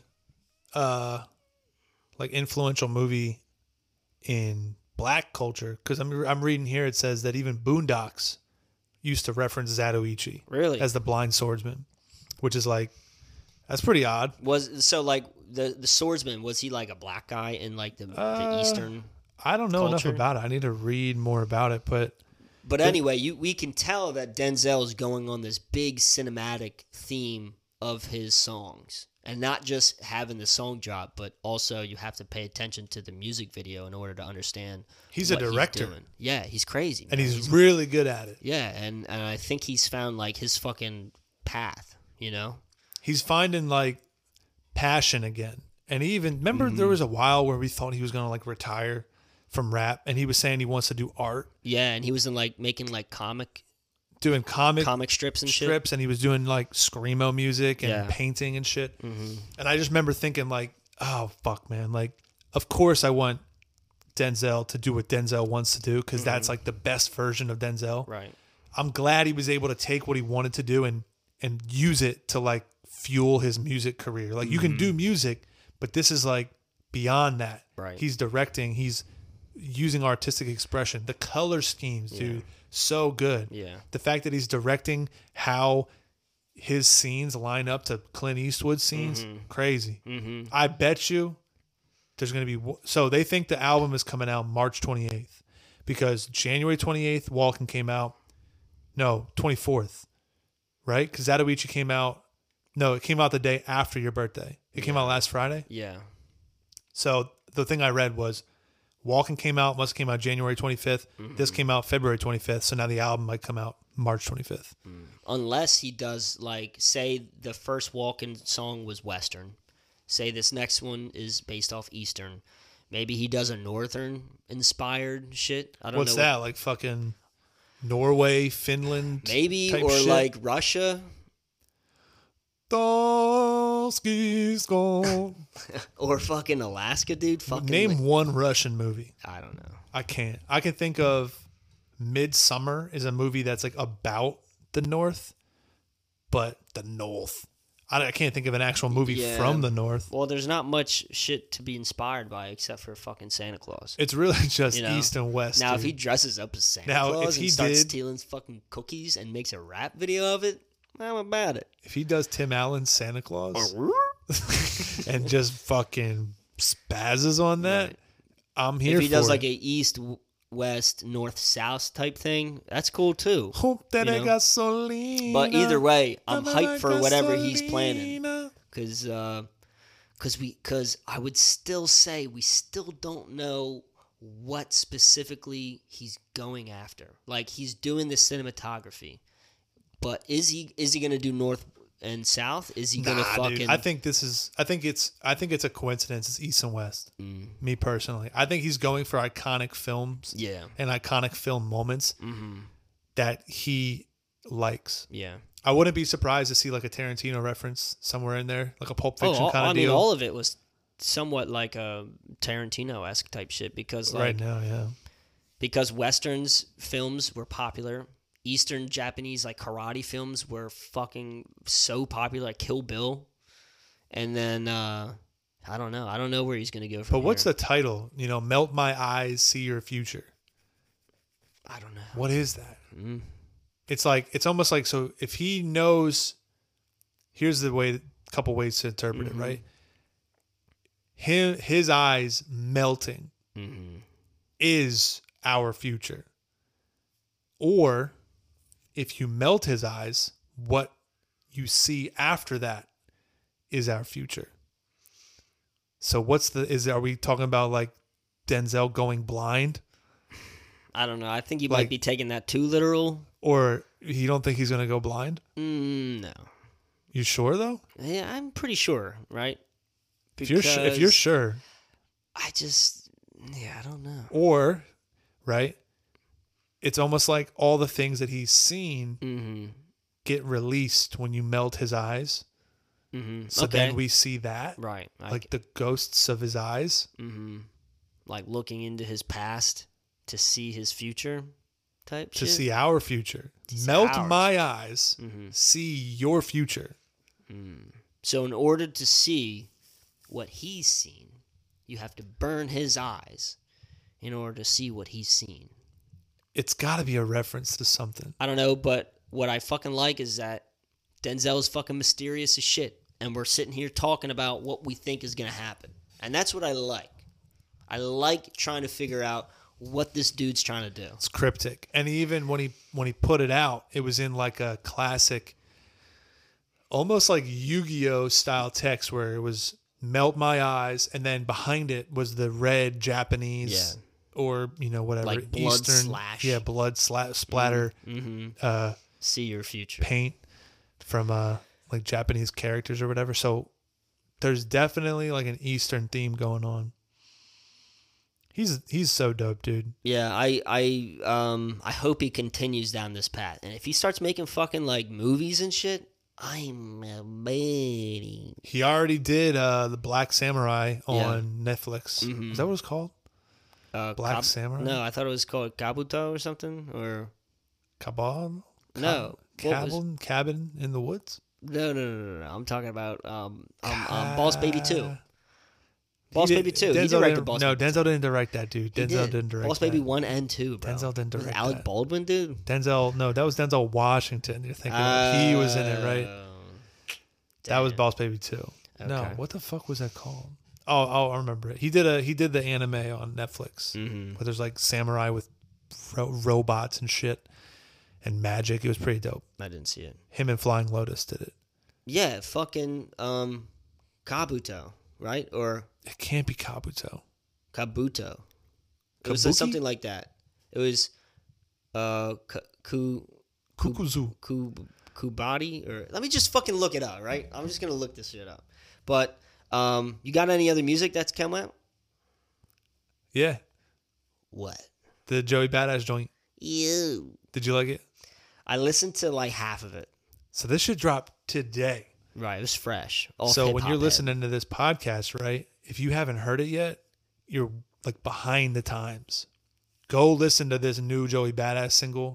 uh, like, influential movie in black culture. Because I'm, I'm reading here, it says that even Boondocks used to reference Zatoichi really as the blind swordsman, which is like that's pretty odd. Was so like the the swordsman, was he like a black guy in like the, uh, the Eastern? I don't know culture? enough about it. I need to read more about it, but but anyway, you we can tell that Denzel is going on this big cinematic theme of his songs. And not just having the song drop, but also you have to pay attention to the music video in order to understand. He's a director. He's doing. Yeah, he's crazy. And he's, he's really good at it. Yeah, and, and I think he's found like his fucking path, you know? He's finding like passion again. And he even, remember mm-hmm. there was a while where we thought he was going to like retire from rap and he was saying he wants to do art. Yeah, and he was in like making like comic doing comic comic strips and strips shit. And he was doing like screamo music and yeah. painting and shit. Mm-hmm. And I just remember thinking like, oh fuck man, like of course I want Denzel to do what Denzel wants to do because mm-hmm. that's like the best version of Denzel. Right. I'm glad he was able to take what he wanted to do and and use it to like fuel his music career. Like mm-hmm. you can do music, but this is like beyond that. Right. He's directing, he's using artistic expression. The color schemes, dude. Yeah. So good. Yeah. The fact that he's directing how his scenes line up to Clint Eastwood scenes, mm-hmm. crazy. Mm-hmm. I bet you there's going to be... So they think the album is coming out March twenty-eighth because January twenty-eighth, Walkin' came out. No, twenty-fourth, right? Because Zatoichi came out... No, it came out the day after your birthday. It yeah. came out last Friday? Yeah. So the thing I read was Walkin' came out, must have came out January twenty-fifth. Mm-hmm. This came out February twenty-fifth, so now the album might come out March twenty-fifth. Mm. Unless he does, like, say the first Walkin' song was Western. Say this next one is based off Eastern. Maybe he does a Northern-inspired shit. I don't What's know. What's that, like fucking Norway, Finland Maybe, or shit? like Russia. Or fucking Alaska, dude. Fucking Name like, one Russian movie. I don't know. I can't. I can think of Midsummer is a movie that's like about the North, but the North. I, I can't think of an actual movie yeah. from the North. Well, there's not much shit to be inspired by except for fucking Santa Claus. It's really just you know? East and West. Now, dude. if he dresses up as Santa now, Claus if he and starts did, stealing fucking cookies and makes a rap video of it, I'm about it. If he does Tim Allen's Santa Claus and just fucking spazzes on that, Right. I'm here. If he for does it. like a east, west, north, south type thing, that's cool too. Hope that you I know? gasolina. But either way, I'm Dame la hyped for whatever he's planning. gasolina. Cause, uh, cause we, cause I would still say we still don't know what specifically he's going after. Like he's doing the cinematography, but is he is he gonna do north and south? Is he gonna Nah, fucking? dude. I think this is. I think it's. I think it's a coincidence. It's east and west. Mm. Me personally, I think he's going for iconic films Yeah. and iconic film moments Mm-hmm. that he likes. Yeah. I wouldn't be surprised to see like a Tarantino reference somewhere in there, like a Pulp Oh, Fiction all, kind I of mean, deal. all of it was somewhat like a Tarantino esque type shit because like right now, yeah. because westerns films were popular. Eastern Japanese like karate films were fucking so popular, like Kill Bill. And then uh I don't know. I don't know where he's gonna go from But what's here. the title? You know, Melt My Eyes, See Your Future. I don't know. What is that? Mm. It's like it's almost like so if he knows. Here's the way, couple ways to interpret Mhm. it, right? Him, his eyes melting Mm-hmm. is our future. Or if you melt his eyes, what you see after that is our future. So what's the is are we talking about like Denzel going blind? I don't know. I think you Like- might be taking that too literal. Or you don't think he's going to go blind? Mm, no. You sure though? Yeah, I'm pretty sure, right? If you're su- if you're Because sure, I just, yeah, I don't know. or right, it's almost like all the things that he's seen Mm-hmm. get released when you melt his eyes. Mm-hmm. So okay. then we see that, right. I, like the ghosts of his eyes. mm-hmm. Like looking into his past to see his future type To shit. see our future. see Melt ours. my eyes. Mm-hmm. See your future. So in order to see what he's seen, you have to burn his eyes in order to see what he's seen. It's got to be a reference to something. I don't know, but what I fucking like is that Denzel's fucking mysterious as shit, and we're sitting here talking about what we think is gonna happen, and that's what I like. I like trying to figure out what this dude's trying to do. It's cryptic. And even when he when he put it out, it was in like a classic, almost like Yu-Gi-Oh style text where it was melt my eyes, and then behind it was the red Japanese or you know whatever Like blood Eastern slash. yeah blood sla- splatter Mm-hmm. uh, See your future. paint from uh like Japanese characters or whatever. So there's definitely like an Eastern theme going on. He's he's so dope, dude. Yeah, I I um I hope he continues down this path, and if he starts making fucking like movies and shit, I'm a baby. He already did uh the Black Samurai on Netflix. Mhm. Is that what it's called? Uh, Black Kab- Samurai? No, I thought it was called Kabuto or something, or Cabal? no, what was- Cabin Cabin in the Woods? no, no, no, no, no. I'm talking about um, um, um Boss Baby two. He Boss did- Baby two. He Denzel directed didn't- Boss No, Baby Denzel didn't direct that, dude. He Denzel did. didn't direct Boss that. Baby one and two, bro. Denzel didn't Was it direct Alec that. Baldwin, dude. Denzel, no, that was Denzel Washington. You're thinking of. He was in it, right? Oh, That was damn. Boss Baby two. No, Okay. what the fuck was that called? Oh, oh, I remember it. He did a he did the anime on Netflix Mhm. where there's like samurai with ro- robots and shit and magic. It was pretty dope. I didn't see it. Him and Flying Lotus did it. Yeah, fucking um, Kabuto, right? Or It can't be Kabuto. Kabuto. It was Kabuki? something like that. It was uh K- Ku Kukuzu. Ku Kubati or let me just fucking look it up, right? I'm just gonna look this shit up. But um, you got any other music that's come out? Yeah, What? the Joey Badass joint. You. Did you like it? I listened to like half of it. So this should drop today. Right, it was fresh. All so when hip-hop you're head. listening to this podcast, right? If you haven't heard it yet, you're like behind the times. Go listen to this new Joey Badass single.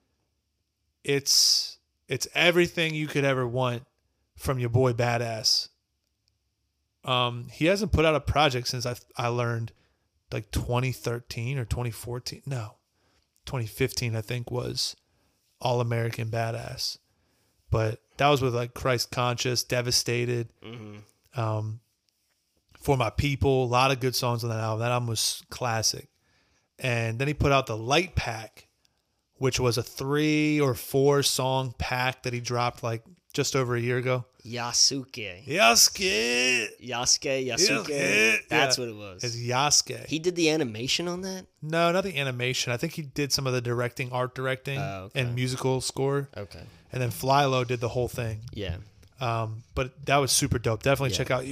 It's it's everything you could ever want from your boy Badass. Um, he hasn't put out a project since I I learned like twenty thirteen or twenty fourteen. No, twenty fifteen I think was All American Badass. But that was with like Christ Conscious, Devastated. Mhm. Um, For My People, a lot of good songs on that album. That album was classic. And then he put out the Light Pack, which was a three or four song pack that he dropped like just over a year ago. Yasuke. Yasuke. Yasuke, Yasuke. Yasuke. That's Yeah. what it was. It's Yasuke. He did the animation on that? No, not the animation. I think he did some of the directing, art directing, Oh, okay. and musical score. Okay. And then Flylo did the whole thing. Yeah. Um, but that was super dope. Definitely Yeah. check out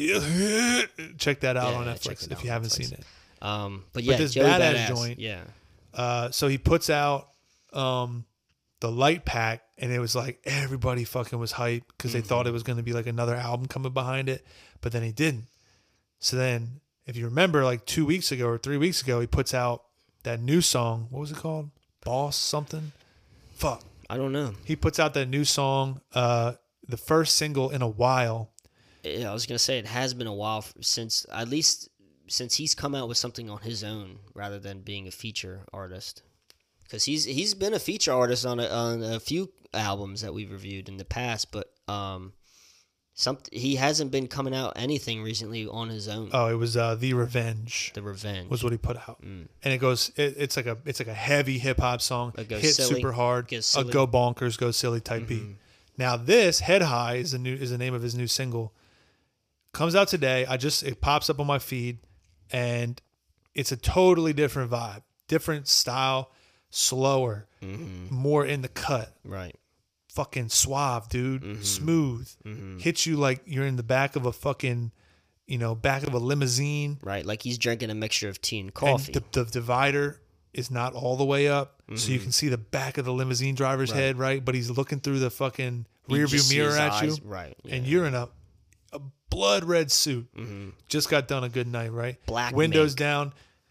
check that out Yeah, on yeah, check Netflix it if out you on haven't Netflix. seen it. Um, but yeah, this Joey Badass Badass joint- Yeah. Uh, so he puts out um, the Light Pack, and it was like everybody fucking was hyped because they thought it was going to be like another album coming behind it, but then he didn't. So then, if you remember, like two weeks ago or three weeks ago, he puts out that new song. What was it called? Boss something? Fuck. I don't know. He puts out that new song, uh, the first single in a while. Yeah, I was gonna say it has been a while f- since, at least since he's come out with something on his own rather than being a feature artist. Because he's he's been a feature artist on a, on a few albums that we've reviewed in the past, but um, some he hasn't been coming out anything recently on his own. Oh, it was uh, The Revenge. The Revenge Was what he put out, Mm. and it goes. It, it's like a it's like a heavy hip hop song, It goes hit silly, super hard, goes a silly. go bonkers, go silly type beat. Now this Head High is the new is the name of his new single. Comes out today. I just it pops up on my feed, and it's a totally different vibe, different style, slower, more in the cut. right. Fucking suave, dude. Mm-hmm. Smooth. Hits you like you're in the back of a fucking, you know, back of a limousine. Right, like he's drinking a mixture of tea and And coffee. the, the divider is not all the way up, so you can see the back of the limousine driver's Mm-hmm. Right. head, right? But he's looking through the fucking You rear just view see mirror his at you, eyes. Right, and yeah. you're in a, a blood red suit. Mm-hmm. Just got done a good night, right? Black Windows mink. down,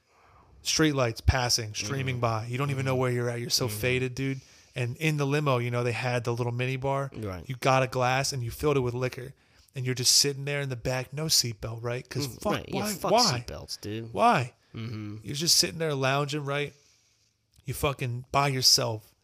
street lights passing, Mm-hmm. streaming by. You don't even know where you're at. You're so faded, dude. And in the limo, you know, they had the little mini bar. Right. You got a glass and you filled it with liquor. And you're just sitting there in the back, no seatbelt, right? Because fuck, right, why? yeah, fuck why? seatbelts, dude. Why? Mm-hmm. You're just sitting there lounging, right? You fucking by yourself.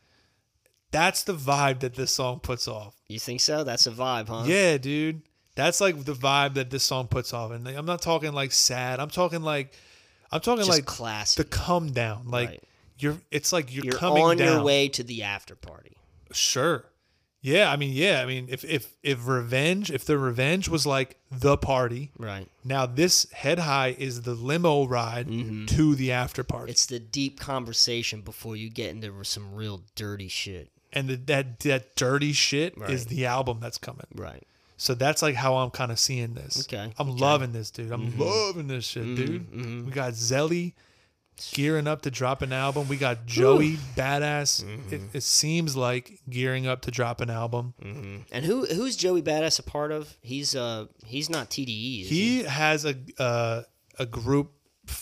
That's the vibe that this song puts off. You think so? That's a vibe, huh? Yeah, dude. That's like the vibe that this song puts off. And I'm not talking like sad. I'm talking like, I'm talking Just like classy. the come down. Like Right. you're, it's like you're, You're coming on down. your way to the after party. Sure. Yeah, I mean, yeah, I mean, if if if Revenge, if the Revenge was like the party, Right. now this Head High is the limo ride to the after party, Mm-hmm. It's the deep conversation before you get into some real dirty shit. and the, that that dirty shit is Right. the album that's coming. Right. So that's like how I'm kind of seeing this. Okay, I'm okay. loving this, dude. I'm loving this shit, dude. We got Zelly gearing up to drop an album. We got Joey Badass. It, it seems like gearing up to drop an album. And who who's Joey Badass a part of? He's uh he's not T D E. Is he? He has a uh, a group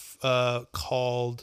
uh, called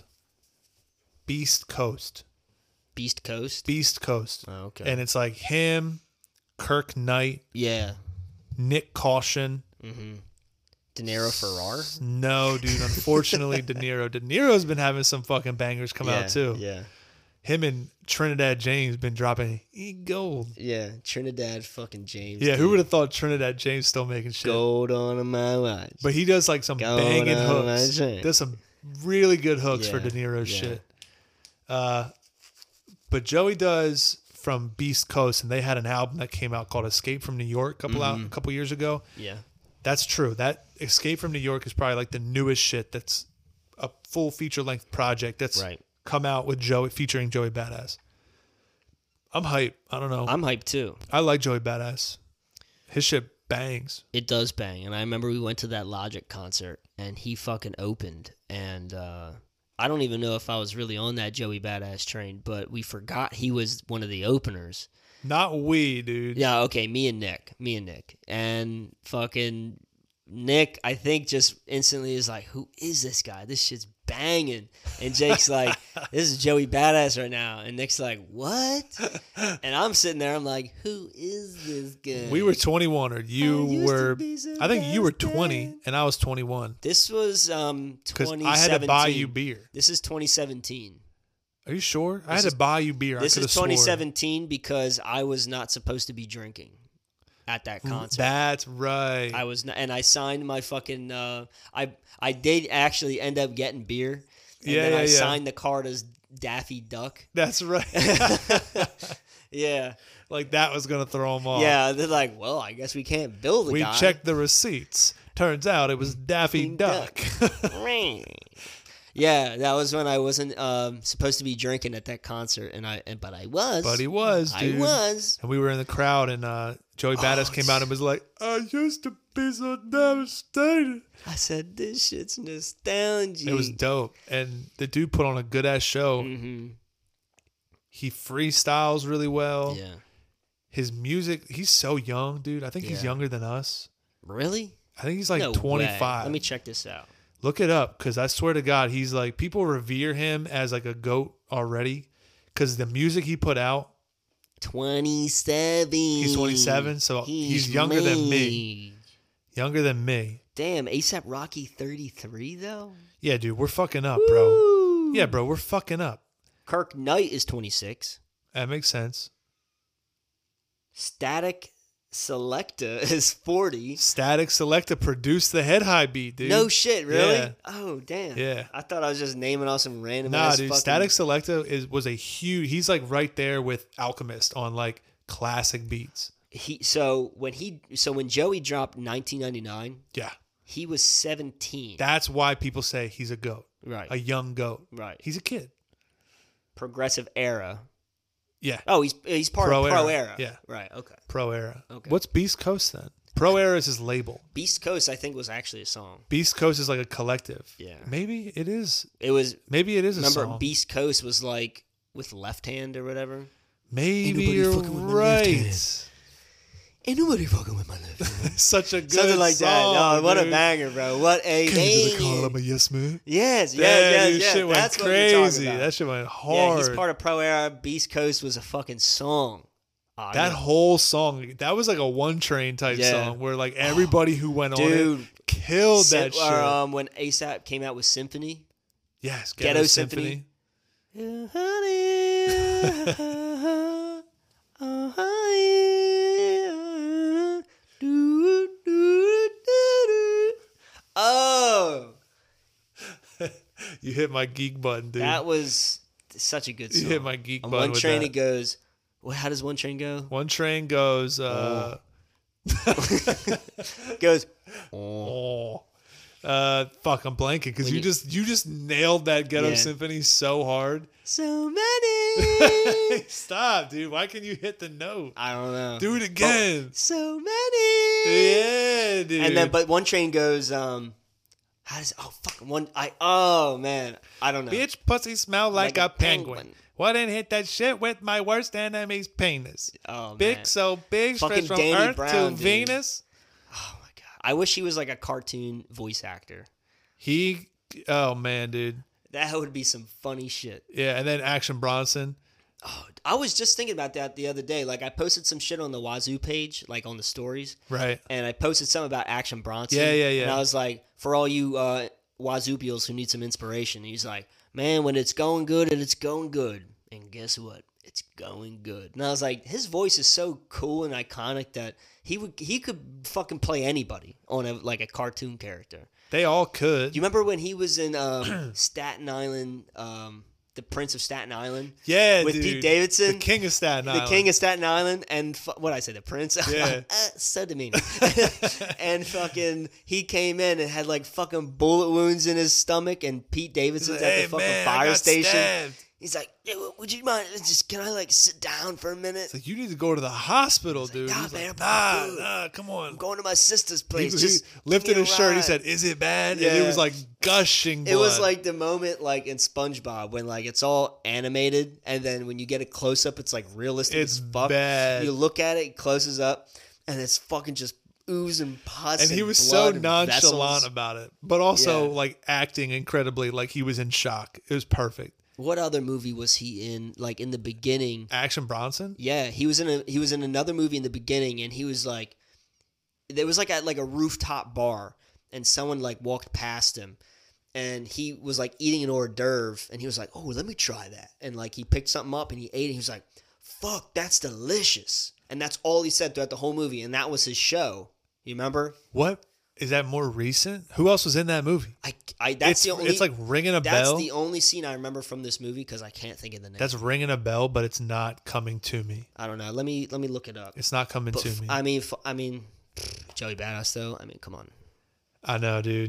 Beast Coast. Beast Coast. Beast Coast. Oh, okay. And it's like him, Kirk Knight, Yeah. Nick Caution. De Niro Ferrar. No, dude. Unfortunately, De Niro. De Niro's been having some fucking bangers come Yeah, out too. Yeah. Him and Trinidad James been dropping e gold. Yeah. Trinidad fucking James. Yeah, who dude. would have thought Trinidad James still making shit? Gold on my watch. But he does like some Gold banging on my hooks. chain. Does some really good hooks for Yeah, De Niro's yeah. shit. Uh, but Joey does from Beast Coast, and they had an album that came out called Escape from New York a couple out Mm-hmm. a couple years ago. Yeah. That's true. That Escape from New York is probably like the newest shit that's a full feature length project that's Right. come out with Joey featuring Joey Badass. I'm hype. I don't know. I'm hyped too. I like Joey Badass. His shit bangs. It does bang. And I remember we went to that Logic concert and he fucking opened. And uh, I don't even know if I was really on that Joey Badass train, but we forgot he was one of the openers. Not we, dude. Yeah, okay, me and Nick. Me and Nick. And fucking Nick, I think, just instantly is like, who is this guy? This shit's banging. And Jake's like, this is Joey Badass right now. And Nick's like, what? And I'm sitting there, I'm like, who is this guy? We were twenty-one, or you I used to were. be so I think you were bad. twenty, and I was twenty-one. This was um Because twenty I seventeen. had to buy you beer. This is twenty seventeen. Are you sure? I This had is- to buy you beer. This I is could have twenty sworn. seventeen because I was not supposed to be drinking. at that concert. That's right. I was, and I signed my fucking. Uh, I I did actually end up getting beer. And yeah, then yeah, I yeah. signed the card as Daffy Duck. That's right. Yeah. Like that was gonna throw them off. Yeah, they're like, well, I guess we can't bill the we guy. checked the receipts. Turns out it was Daffy Duck. Yeah, that was when I wasn't um, supposed to be drinking at that concert, and I, and, but I was. But he was, dude. I was. And we were in the crowd, and uh, Joey Badass Oh, came out and was like, "I used to be so devastated." I said, this shit's nostalgia. It was dope, and the dude put on a good ass show. Mm-hmm. He freestyles really well. Yeah. His music, he's so young, dude. I think he's Yeah. younger than us. Really? I think he's like No twenty-five. way. Let me check this out. Look it up, because I swear to God, he's like, people revere him as like a GOAT already, because the music he put out. twenty-seven. He's twenty-seven, so he's, he's younger me. than me. Younger than me. Damn, ASAP Rocky thirty-three though? Yeah, dude, we're fucking up, bro. Woo! Yeah, bro, we're fucking up. Kirk Knight is twenty-six. That makes sense. Static Selecta is forty. Static Selecta produced the Head High beat, dude. No shit, really? Yeah. Oh, damn. Yeah. I thought I was just naming off some random Nah, ass dude, fucking... Static Selecta is was a huge. He's like right there with Alchemist on like classic beats. He so when he so when Joey dropped nineteen ninety-nine, Yeah, he was seventeen. that's why people say he's a GOAT, right. a young GOAT. Right. He's a kid. Progressive era. Yeah, Oh, he's he's part Pro of Pro Era. Era. Yeah. Right. Okay. Pro Era. Okay. What's Beast Coast then? Pro Era is his label. Beast Coast, I think, was actually a song. Beast Coast is like a collective. Yeah. Maybe it is. It was. Maybe it is a Remember, song. Beast Coast was like with Left Hand or whatever. Maybe Ain't nobody you're fucking with my left right. hand. Ain't nobody fucking with my left hand. Such a good Something like song, that. Oh, what dude. a banger, bro! What a Came to the banger. call, I'm a yes man. Yes, yes, Yeah, yes, dude, yes. shit went That's what you're talking crazy. about. That shit went Yeah, hard. he's part of Pro Era. Beast Coast was a fucking song. Oh, that yeah. whole song, that was like a One Train type Yeah. song where like everybody who went on Dude. it killed Sim- that shit. Or, um, when ASAP came out with Symphony. yes, Ghetto Ghetto, Symphony. Symphony. Oh, You hit my geek button, dude. that was such a good song. You hit my geek On button One with Train, that. it goes. Well, how does One Train go? One Train goes. Uh, It goes. Oh. oh. Uh, fuck, I'm blanking because When you, you- just you just nailed that Ghetto Yeah. Symphony so hard. So many. Stop, dude. Why can you hit the note? I don't know. Do it again. So many. Yeah, dude. And then, but One Train goes. Um, how does? Oh fuck. One. I. Oh man. I don't know. Bitch pussy smell like, Like a a penguin. penguin. Why didn't hit that shit with my worst enemy's penis? Oh Big man. so big, Fucking straight from Danny Earth Brown, to dude. Venus. Oh my god. I wish he was like a cartoon voice actor. He, oh man, dude. That would be some funny shit. Yeah, and then Action Bronson. Oh, I was just thinking about that the other day. Like I posted some shit on the Wazoo page, like on the stories, Right. and I posted some about Action Bronson. Yeah, yeah, yeah. And I was like, for all you uh, Wazoopials who need some inspiration, he's like, man, when it's going good and it's going good, and guess what? It's going good. And I was like, his voice is so cool and iconic that he would he could fucking play anybody on a like a cartoon character. They all could. Do you remember when he was in um, Staten Island, um, the Prince of Staten Island? yeah, with dude. Pete Davidson, The king of Staten the Island. king of Staten Island, and fu- what I say, the prince. Yeah. uh, so demeaning. And fucking, he came in and had like fucking bullet wounds in his stomach, and Pete Davidson's He's like, at "Hey, the fucking man, I fire got station. stabbed." He's like, hey, would you mind? Just can I like sit down for a minute? It's like, you need to go to the hospital, dude. "Nah, He's man, like, I'm nah, good. nah, come on. I'm going to my sister's He, place. he Just lifted give me a his shirt. He ride." said, "Is it bad?" And Yeah. it was like gushing blood. It was like the moment, like in SpongeBob, when like it's all animated, and then when you get a close up, it's like realistic It's as fuck. bad. You look at it, it closes up, and it's fucking just oozing pus. and he was blood so and nonchalant vessels. about it, but also Yeah. like acting incredibly like he was in shock. It was perfect. What other movie was he in? Like in the beginning, Action Bronson. yeah, he was in a he was in another movie in the beginning, and he was like, there was like at like a rooftop bar, and someone like walked past him, and he was like eating an hors d'oeuvre, and he was like, "Oh, let me try that," and like he picked something up and he ate it. And he was like, "Fuck, that's delicious." And that's all he said throughout the whole movie, and that was his show. You remember? What? Is that more recent? Who else was in that movie? I, I that's it's, the only. It's like ringing a that's bell. That's the only scene I remember from this movie because I can't think of the name. That's ringing a bell, but it's not coming to me. I don't know. Let me let me look it up. It's not coming but to f- me. I mean, f- I mean, Joey Badass though. I mean, come on. I know, dude.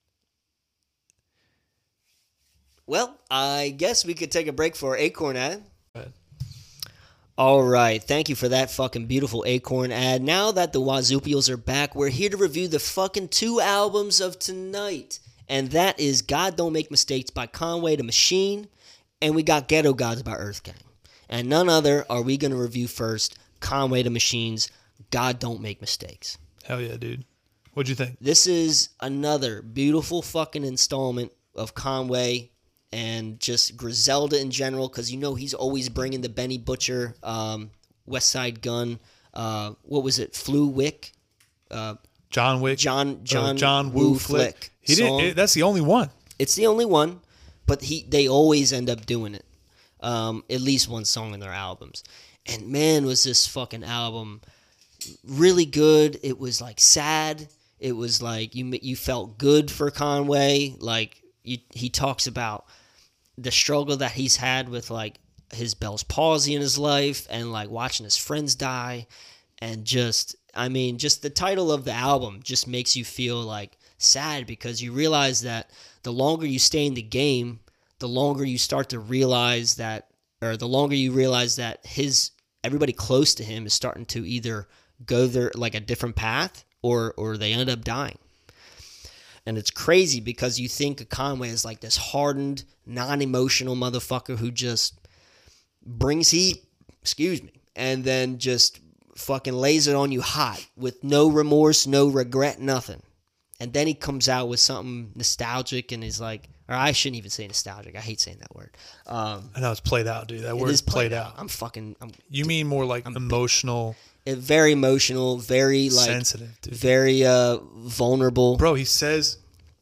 Well, I guess we could take a break for Acorn ad. All right, thank you for that fucking beautiful Acorn ad. Now that the Wazoopials are back, we're here to review the fucking two albums of tonight. And that is God Don't Make Mistakes by Conway the Machine, and we got Ghetto Gods by Earth Gang. And none other are we going to review first Conway the Machine's God Don't Make Mistakes. Hell yeah, dude. What'd you think? This is another beautiful fucking installment of Conway and just Griselda in general, because you know he's always bringing the Benny Butcher, um, West Side Gun, uh, what was it, Flu Wick? Uh, John Wick. John John, uh, John Woo Woo Flick. Flick. He didn't. It, that's the only one. It's the only one, but he they always end up doing it. Um, at least one song in their albums. And man, was this fucking album really good. It was like sad. It was like you you felt good for Conway. Like you, he talks about the struggle that he's had with like his Bell's palsy in his life and like watching his friends die, and just I mean just the title of the album just makes you feel like sad because you realize that the longer you stay in the game, the longer you start to realize that, or the longer you realize that his everybody close to him is starting to either go their like a different path or or they end up dying. And it's crazy because you think of Conway as like this hardened, non-emotional motherfucker who just brings heat, excuse me, and then just fucking lays it on you hot with no remorse, no regret, nothing. And then he comes out with something nostalgic and is like, or I shouldn't even say nostalgic. I hate saying that word. Um, I know it's played out, dude. That word is played, played out. out. I'm fucking. I'm, you mean more like I'm emotional, big, very emotional, very like sensitive, dude. very uh, vulnerable. Bro, he says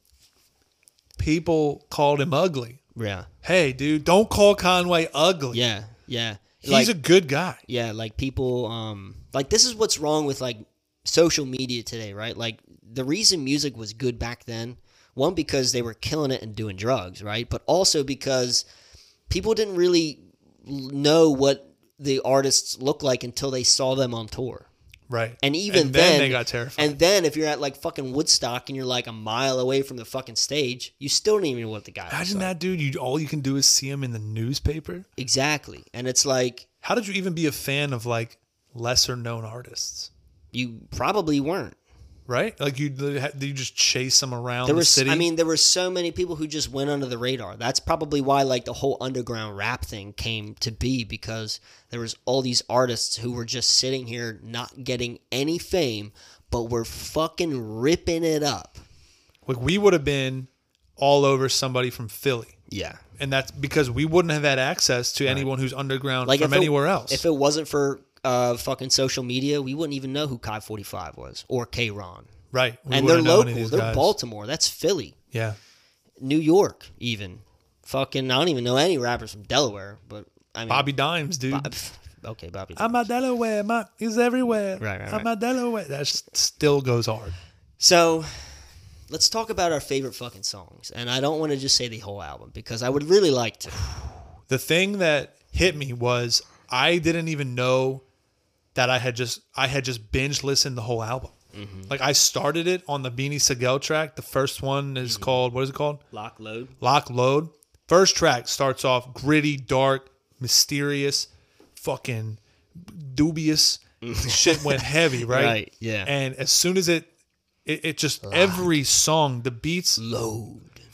people called him ugly. Yeah. Hey, dude, don't call Conway ugly. Yeah. Yeah. He's like, a good guy. Yeah, like people, um, like this is what's wrong with like social media today, right? Like the reason music was good back then, one, because they were killing it and doing drugs, right? But also because people didn't really know what the artists looked like until they saw them on tour. Right. And even and then, then, they got terrified. And then if you're at like fucking Woodstock and you're like a mile away from the fucking stage, you still don't even know what the guy Imagine looks like. that, dude. You all you can do is see him in the newspaper. Exactly. And it's like, how did you even be a fan of like lesser known artists? You probably weren't. Right? Like you, did you just chase them around There the was, city? I mean, there were so many people who just went under the radar. That's probably why, like, the whole underground rap thing came to be, because there was all these artists who were just sitting here not getting any fame, but were fucking ripping it up. Like we would have been all over somebody from Philly. Yeah. And that's because we wouldn't have had access to right. anyone who's underground like from anywhere it, else. If it wasn't for uh, fucking social media, we wouldn't even know who Kai forty-five was or K-Ron. Right. We and they're local. They're guys. Baltimore. That's Philly. Yeah. New York, even. Fucking, I don't even know any rappers from Delaware, but I mean. Bobby Dimes, dude. Bob, okay, Bobby Dimes. I'm a Delaware. My, he's everywhere. Right, right, I'm right. a Delaware. That still goes hard. So, let's talk about our favorite fucking songs. And I don't want to just say the whole album, because I would really like to. The thing that hit me was I didn't even know that I had just I had just binge listened the whole album. Mm-hmm. Like I started it on the Beanie Sigel track. The first one is mm-hmm. called, what is it called? Lock Load. Lock Load. First track starts off gritty, dark, mysterious, fucking dubious. Shit went heavy, right? Right, yeah. And as soon as it, it, it just, Lock. Every song, the beats Load. F-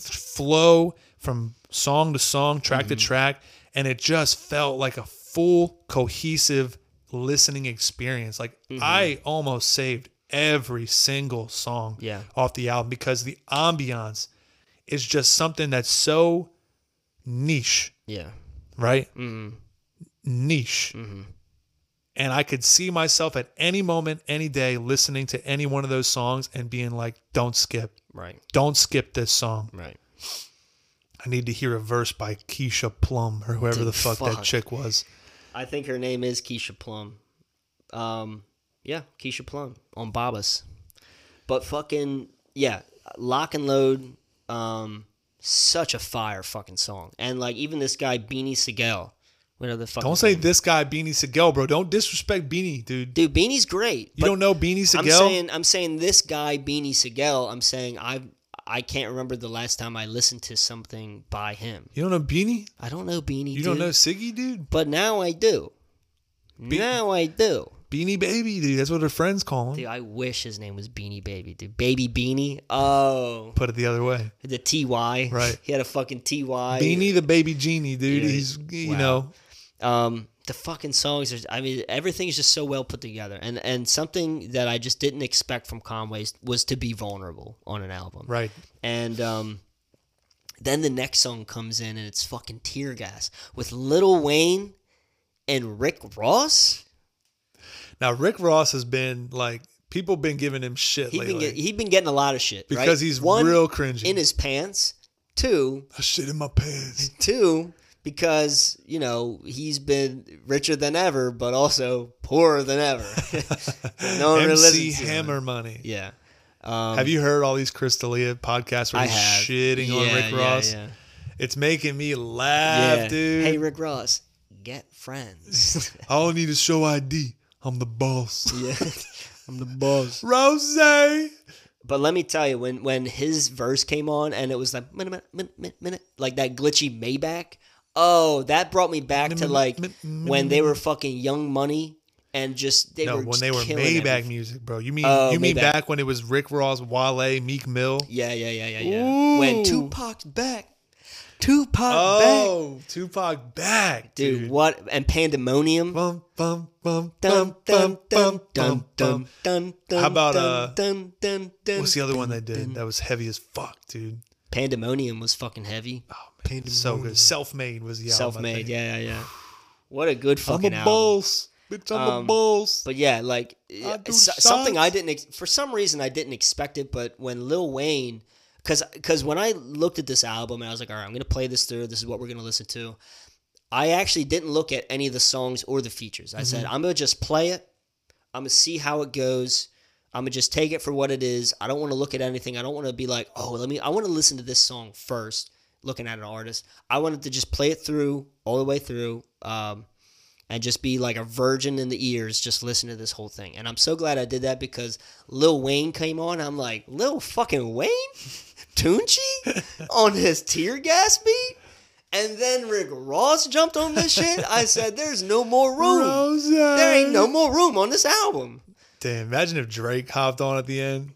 flow from song to song, track mm-hmm. to track. And it just felt like a full, cohesive listening experience. Like mm-hmm. I almost saved every single song yeah. off the album because the ambiance is just something that's so niche. Yeah. Right? Mm-hmm. Niche. Mm-hmm. And I could see myself at any moment, any day, listening to any one of those songs and being like, don't skip. Right. Don't skip this song. Right. I need to hear a verse by Keisha Plum or whoever Dude, the fuck, fuck that chick was. I think her name is Keisha Plum. Um, yeah, Keisha Plum on Babas. But fucking, yeah, Lock and Load, um, such a fire fucking song. And, like, even this guy, Beanie Sigel, whatever the fuck. Don't say name. This guy, Beanie Sigel, bro. Don't disrespect Beanie, dude. Dude, Beanie's great. You don't know Beanie Sigel? I'm saying, I'm saying this guy, Beanie Sigel, I'm saying I've, I can't remember the last time I listened to something by him. You don't know Beanie? I don't know Beanie, You dude. don't know Siggy, dude? But now I do. Be- now I do. Beanie Baby, dude. That's what her friends call him. Dude, I wish his name was Beanie Baby, dude. Baby Beanie. Oh. Put it the other way. The T Y. Right. He had a fucking T Y. Beanie the Baby Genie, dude. Dude, He's, you wow. know. Um, the fucking songs are, I mean, everything's just so well put together. And and something that I just didn't expect from Conway was to be vulnerable on an album. Right. And um, then the next song comes in and it's fucking Tear Gas with Lil Wayne and Rick Ross. Now, Rick Ross has been, like, people been giving him shit He lately. been get, he been getting a lot of shit. Because right? he's One, real cringy. in his pants. Two. I shit in my pants. Two. Because, you know, he's been richer than ever, but also poorer than ever. No one M really C listens to Hammer him. money. Yeah. Um, Have you heard all these Chris D'Elia podcasts where I he's have. shitting yeah, on Rick yeah, Ross? Yeah, It's making me laugh, yeah. dude. Hey, Rick Ross, get friends. All I need is show I D. I'm the boss. Yeah, I'm the boss. Rose. But let me tell you, when when his verse came on and it was like minute, minute, minute, minute, like that glitchy Maybach. Oh, that brought me back to like when they were fucking Young Money and just they no, were when just they were killing Maybach everything. music, bro. You mean Oh, you mean Maybach. back when it was Rick Ross, Wale, Meek Mill? Yeah, yeah, yeah, yeah, yeah. Ooh. When Tupac's back, Tupac back, Oh, Tupac back, dude, dude. What and Pandemonium. Bum, bum, bum, Dun, bum, dun, bum, dun, bum, dun, bum. dun, dun, How about, dun, uh, dun, dun, dun, What's the other one they dun, did dun. that was heavy as fuck, dude? Pandemonium was fucking heavy. Oh, man, so good. Self-Made was the album. I Self-made, think. yeah, yeah, yeah. What a good I'm fucking a album. boss, bitch. I'm Um, a boss. But yeah, like I do so- something shots. I didn't ex- for some reason I didn't expect it, but when Lil Wayne, because because when I looked at this album and I was like, all right, I'm gonna play this through. This is what we're gonna listen to. I actually didn't look at any of the songs or the features. I Mm-hmm. said I'm gonna just play it. I'm gonna see how it goes. I'm gonna just take it for what it is. I don't want to look at anything. I don't want to be like, oh, let me. I want to listen to this song first. Looking at an artist, I wanted to just play it through all the way through. Um, and just be like a virgin in the ears, just listen to this whole thing. And I'm so glad I did that because Lil Wayne came on. I'm like, Lil fucking Wayne? Tunchi? On his Tear Gas beat? And then Rick Ross jumped on this shit. I said, there's no more room. Rose. There ain't no more room on this album. Damn, imagine if Drake hopped on at the end.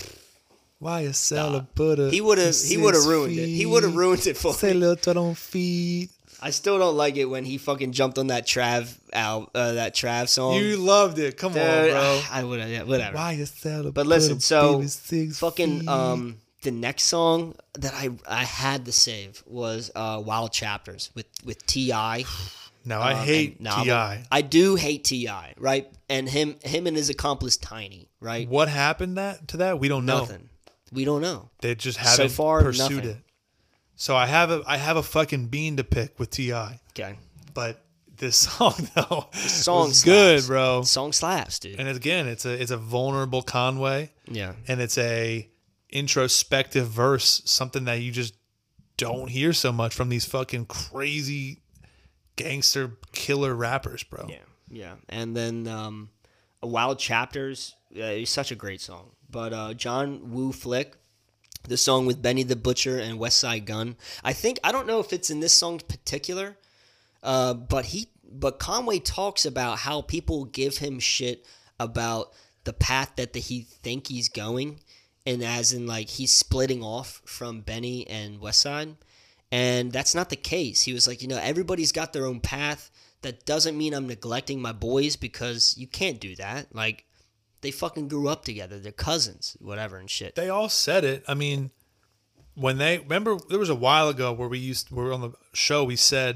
Why you sell a butter? He would have he would have ruined it. He would have ruined it for Say me. little don't feed. I still don't like it when he fucking jumped on that Trav al- uh, that Trav song. You loved it. Come on, Dude, bro. I would have, yeah, whatever. Why you sell a But listen, butter, so baby, six fucking feet? um the next song that I I had to save was uh Wild Chapters with with T I No, I hate Um, and T I. Novel. I do hate T I, right? And him him and his accomplice Tiny, right? What happened that to that? We don't know. Nothing. We don't know. They just haven't far, pursued nothing. it. So I have a I have a fucking bean to pick with T I. Okay. But this song though, the song was good, slaps. bro. The song slaps, dude. And again, it's a it's a vulnerable Conway, Yeah. and it's a introspective verse, something that you just don't hear so much from these fucking crazy gangster killer rappers, bro. Yeah. Yeah. And then um Wild Chapters, uh, it's such a great song. But uh, John Woo Flick, the song with Benny the Butcher and West Side Gun. I think I don't know if it's in this song in particular, uh, but he but Conway talks about how people give him shit about the path that the, he think he's going, and as in like he's splitting off from Benny and West Side, and that's not the case. He was like, you know, everybody's got their own path. That doesn't mean I'm neglecting my boys because you can't do that. Like. They fucking grew up together. They're cousins, whatever and shit. They all said it. I mean, when they remember, there was a while ago where we used, we were on the show. We said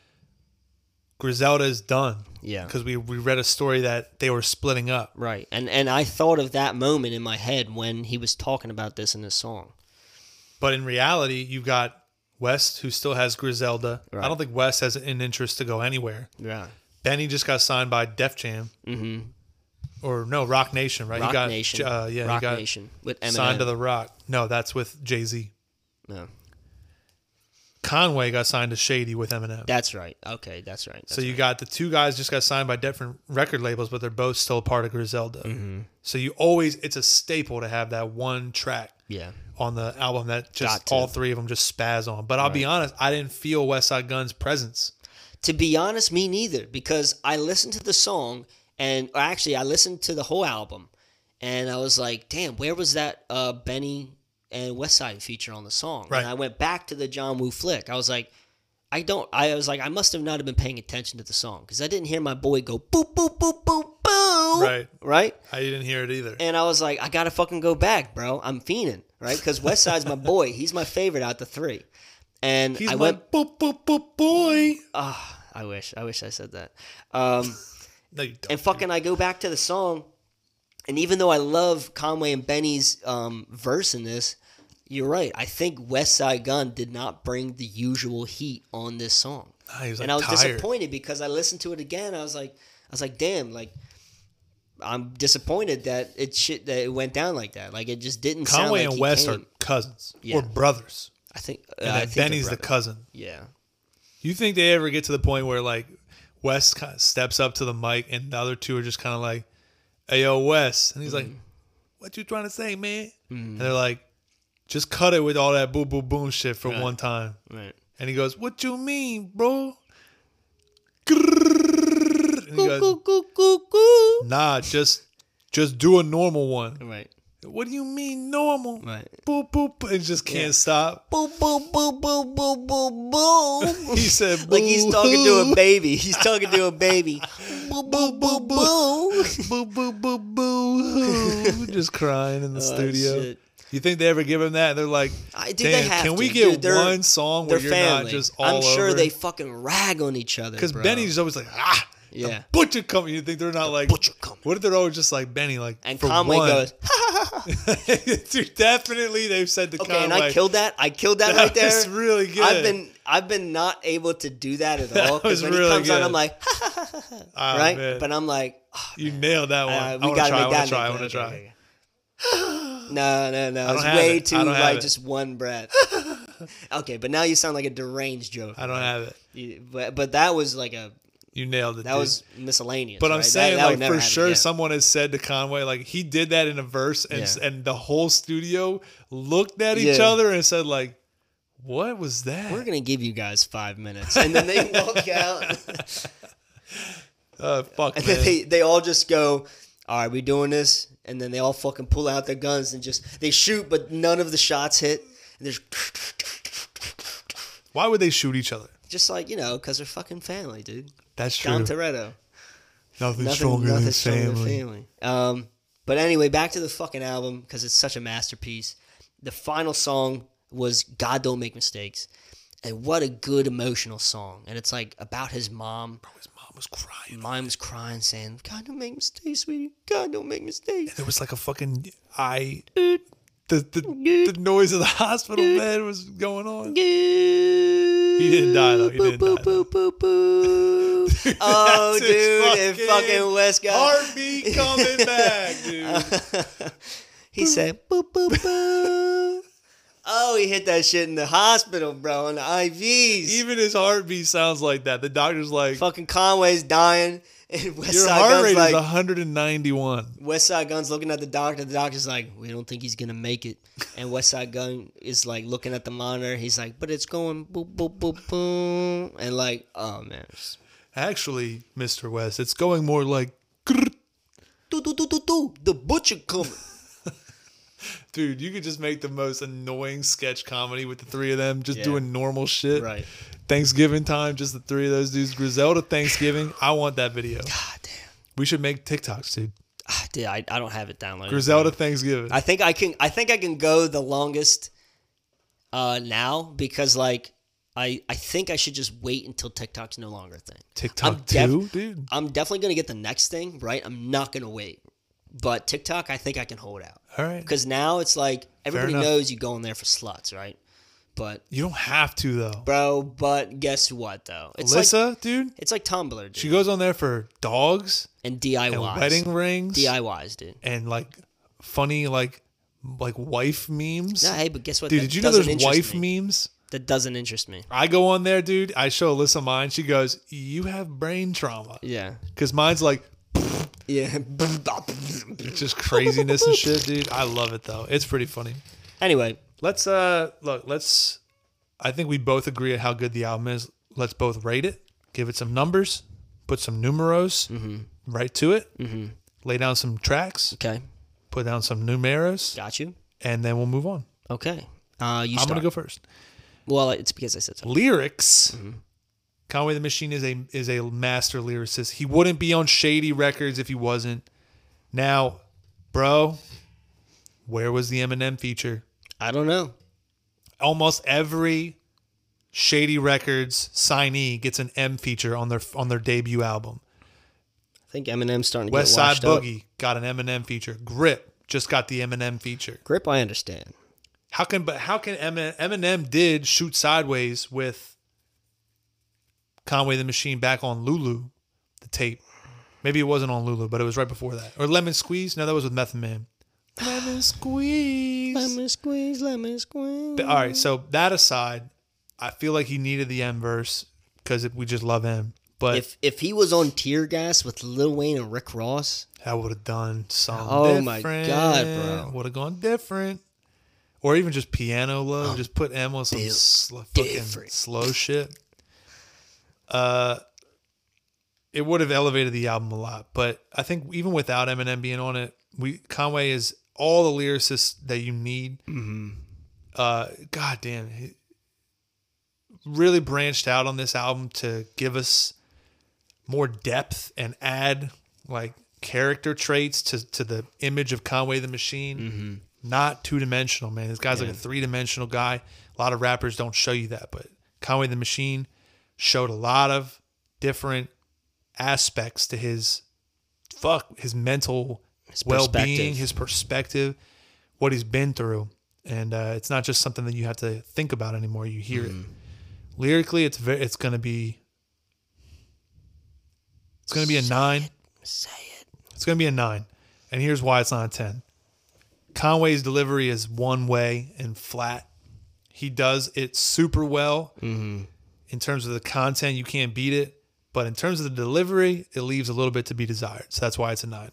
Griselda is done. Yeah, because we we read a story that they were splitting up. Right, and and I thought of that moment in my head when he was talking about this in his song. But in reality, you've got West, who still has Griselda. Right. I don't think West has an interest to go anywhere. Yeah. Benny just got signed by Def Jam. Mm-hmm. or no, Rock Nation, right? Rock he got, Nation. Uh, yeah, Rock he got Nation with Eminem. signed to the Rock. No, that's with Jay-Z. No. Conway got signed to Shady with Eminem. That's right. Okay, that's right. That's so you right. got the two guys just got signed by different record labels, but they're both still part of Griselda. Mm-hmm. So you always, it's a staple to have that one track Yeah. on the album that Got just to. all three of them just spaz on. But I'll be Right. honest, I didn't feel West Side Gun's presence. To be honest, me neither, because I listened to the song, and or actually I listened to the whole album, and I was like, damn, where was that uh, Benny and West Side feature on the song? Right. And I went back to the John Woo flick. I was like, I don't, I was like, I must have not have been paying attention to the song, because I didn't hear my boy go boop, boop, boop, boop, boop. Right. Right? I didn't hear it either. And I was like, I gotta fucking go back, bro. I'm fiending, right? Because West Side's my boy. He's my favorite out the three. And He's I my went, boop, boop, boop boy. ah, I wish, I wish I said that. Um, No, you don't. and fucking, I go back to the song, and even though I love Conway and Benny's um, verse in this, you're right. I think West Side Gun did not bring the usual heat on this song, Nah, he was, like, and I was tired. disappointed because I listened to it again. I was like, I was like, damn, like. I'm disappointed that it shit that it went down like that. Like it just didn't sound Conway like and he West came. are cousins Yeah. or brothers. I think, uh, And I then think they're Benny's the brothers. cousin. Yeah. You think they ever get to the point where like West kind of steps up to the mic and the other two are just kind of like, "Hey yo, Wes," and he's Mm-hmm. like, "What you trying to say, man?" And they're like, "Just cut it with all that boom boom boom shit for Right. one time." Right. And he goes, "What you mean, bro?" And he goes, Goo, goo, goo, goo. "Nah, just just do a normal one." Right. What do you mean normal? Right. Boop boop, and just can't Yeah. stop. Boom, boom, boom, boom, boom, boom, boom. He said, Like he's talking to a "Boo." baby. He's talking to a baby. Boom, boom, boom, boom. boo boo boo boo, just crying in the Oh, studio. shit. You think they ever give him that? They're like, I, dude, damn, they have can to. we get Dude, they're- one song where They're you're family. not just all I'm sure over? they fucking rag on each other. Because bro. Benny's always like, ah, Yeah. the butcher coming. You think they're not like, butcher coming. what if they're always just like Benny? Like, And for Conway one. goes, Dude, definitely they've said to okay, Conway. and I killed that. I killed that, That right there. was really good. I've been I've been not able to do that at all. was Because when really he comes on, good. I'm like, Ah, right? man. But I'm like, oh, You nailed that one. uh, I we want got to to try. I make want that. to try. I okay, want to okay, try. okay. No, no, no. don't It's have way it. too I don't have like it. just one breath. Okay, but now you sound like a deranged joke. I don't have it. You, but but that was like a You nailed it. that dude. was miscellaneous. But I'm right? That- saying, that would like, never for happen sure, again. someone has said to Conway, like, he did that in a verse, and Yeah. and the whole studio looked at each Yeah. other and said, like, what was that? We're gonna give you guys five minutes, and then they walk out, uh, fuck, and man. then they they all just go, "All right, we doing this," and then they all fucking pull out their guns and just they shoot, but none of the shots hit. And there's Why would they shoot each other? just like you know, because they're fucking family, dude. That's true. John Toretto. Nothing, Nothing, stronger nothing than stronger than family. family. Um, but anyway, back to the fucking album because it's such a masterpiece. The final song was "God Don't Make Mistakes," and what a good emotional song. And it's like about his mom. Bro, his mom was crying. Mom was crying, saying, "God don't make mistakes, sweetie. God don't make mistakes." There was like a fucking eye. The, the, the noise of the hospital bed was going on. He didn't die, though. He didn't die, though. Boo, boo, boo. Oh, That's his dude, and fucking fucking West got Heartbeat coming back, dude. He said, "Boo, boo, boo." Oh, he hit that shit in the hospital, bro, on the I Vs. Even his heartbeat sounds like that. The doctor's like, Fucking Conway's dying, and West your Side heart Gun's rate like, is one hundred ninety-one. West Side Gun's looking at the doctor. The doctor's like, "We don't think he's gonna make it." And West Side Gun is like looking at the monitor. He's like, "But it's going boop boop boop boom," and like, oh man, Actually, Mister West, it's going more like, grrr. do do do do do, the butcher coming. Dude, you could just make the most annoying sketch comedy with the three of them just Yeah. doing normal shit. Right. Thanksgiving time, just the three of those dudes. Griselda Thanksgiving. I want that video. God damn. We should make TikToks, dude. Ah, dude, I, I don't have it downloaded. Griselda Thanksgiving. I think I can. I think I can go the longest uh, now because like I I think I should just wait until TikTok's no longer a thing. TikTok I'm def- too, dude. I'm definitely gonna get the next thing right. I'm not gonna wait, but TikTok I think I can hold out All right. because now it's like everybody enough. knows you go in there for sluts, right? but you don't have to though, bro. But guess what though? It's Alyssa, like, dude. It's like Tumblr, dude. She goes on there for dogs and D I Ys, and wedding rings, D I Ys, dude, and like funny like like wife memes. Yeah, hey, but guess what, dude? that Did you know there's wife me. memes? That doesn't interest me. I go on there, dude. I show Alyssa mine. She goes, "You have brain trauma." Yeah, because mine's like. Yeah, it's just craziness and shit, dude. I love it though. It's pretty funny. Anyway, let's uh look. Let's. I think we both agree on how good the album is. Let's both rate it. Give it some numbers. Put some numeros mm-hmm. right to it. Mm-hmm. Lay down some tracks. Okay. Put down some numeros. Got you. And then we'll move on. Okay. Uh, you. I'm start. gonna go first. Well, it's because I said so. Lyrics. Mm-hmm. Conway the Machine is a is a master lyricist. He wouldn't be on Shady Records if he wasn't. Now, bro, where was the Eminem feature? I don't know. Almost every Shady Records signee gets an M feature on their on their debut album. I think Eminem's starting to West get washed Side Boogie up. got an Eminem feature. Grip just got the Eminem feature. Grip, I understand. How can but how can Eminem, Eminem did Shoot Sideways with Conway the Machine back on Lulu, the tape. Maybe it wasn't on Lulu, but it was right before that. Or Lemon Squeeze? No, that was with Method Man. Lemon Squeeze. Lemon Squeeze, Lemon Squeeze. But, all right, so that aside, I feel like he needed the M verse because we just love him. But if if he was on Tear Gas with Lil Wayne and Rick Ross, I would have done something oh different. my God, bro. Would have gone different. Or even just Piano Love. Oh, just put M on some sl- fucking slow shit. Uh, it would have elevated the album a lot, but I think even without Eminem being on it, we Conway is all the lyricists that you need. Mm-hmm. Uh, God damn, he really branched out on this album to give us more depth and add like character traits to to the image of Conway the Machine. Mm-hmm. Not two dimensional, man. This guy's yeah. like a three dimensional guy. A lot of rappers don't show you that, but Conway the Machine showed a lot of different aspects to his fuck his mental his well-being, his perspective, what he's been through, and uh, it's not just something that you have to think about anymore. You hear mm. it lyrically. It's very. It's gonna be. It's gonna be a Say nine. It. Say it. It's gonna be a nine, and here's why it's not a ten. Conway's delivery is one way and flat. He does it super well. Mm-hmm. In terms of the content, you can't beat it. But in terms of the delivery, it leaves a little bit to be desired. So that's why it's a nine.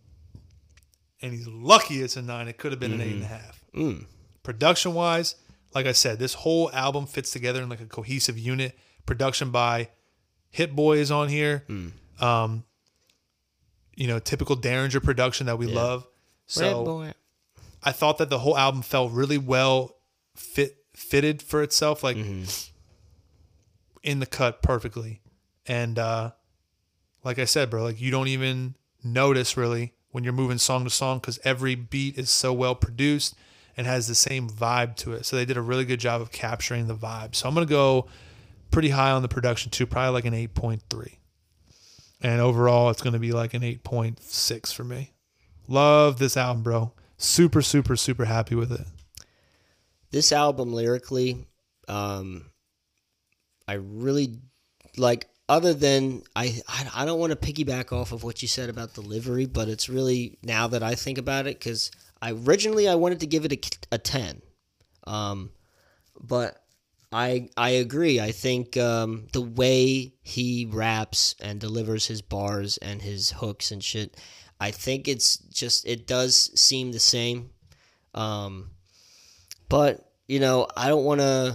And he's lucky it's a nine. It could have been mm-hmm. an eight and a half. Mm. Production-wise, like I said, this whole album fits together in like a cohesive unit. Production by Hit Boy is on here. Mm. Um, you know, typical Derringer production that we yeah. love. So I thought that the whole album felt really well fit fitted for itself. Like, mm-hmm. in the cut perfectly. And uh like I said, bro, like you don't even notice really when you're moving song to song because every beat is so well produced and has the same vibe to it. So they did a really good job of capturing the vibe. So I'm gonna go pretty high on the production too, probably like an eight point three. And overall it's gonna be like an eight point six for me. Love this album, bro. Super, super, super happy with it. This album lyrically, um I really like, other than I, I, I don't want to piggyback off of what you said about delivery, but it's really, now that I think about it, because I originally I wanted to give it a, a ten. Um, but I I agree. I think um, the way he raps and delivers his bars and his hooks and shit, I think it's just, it does seem the same. Um, but, you know, I don't want to,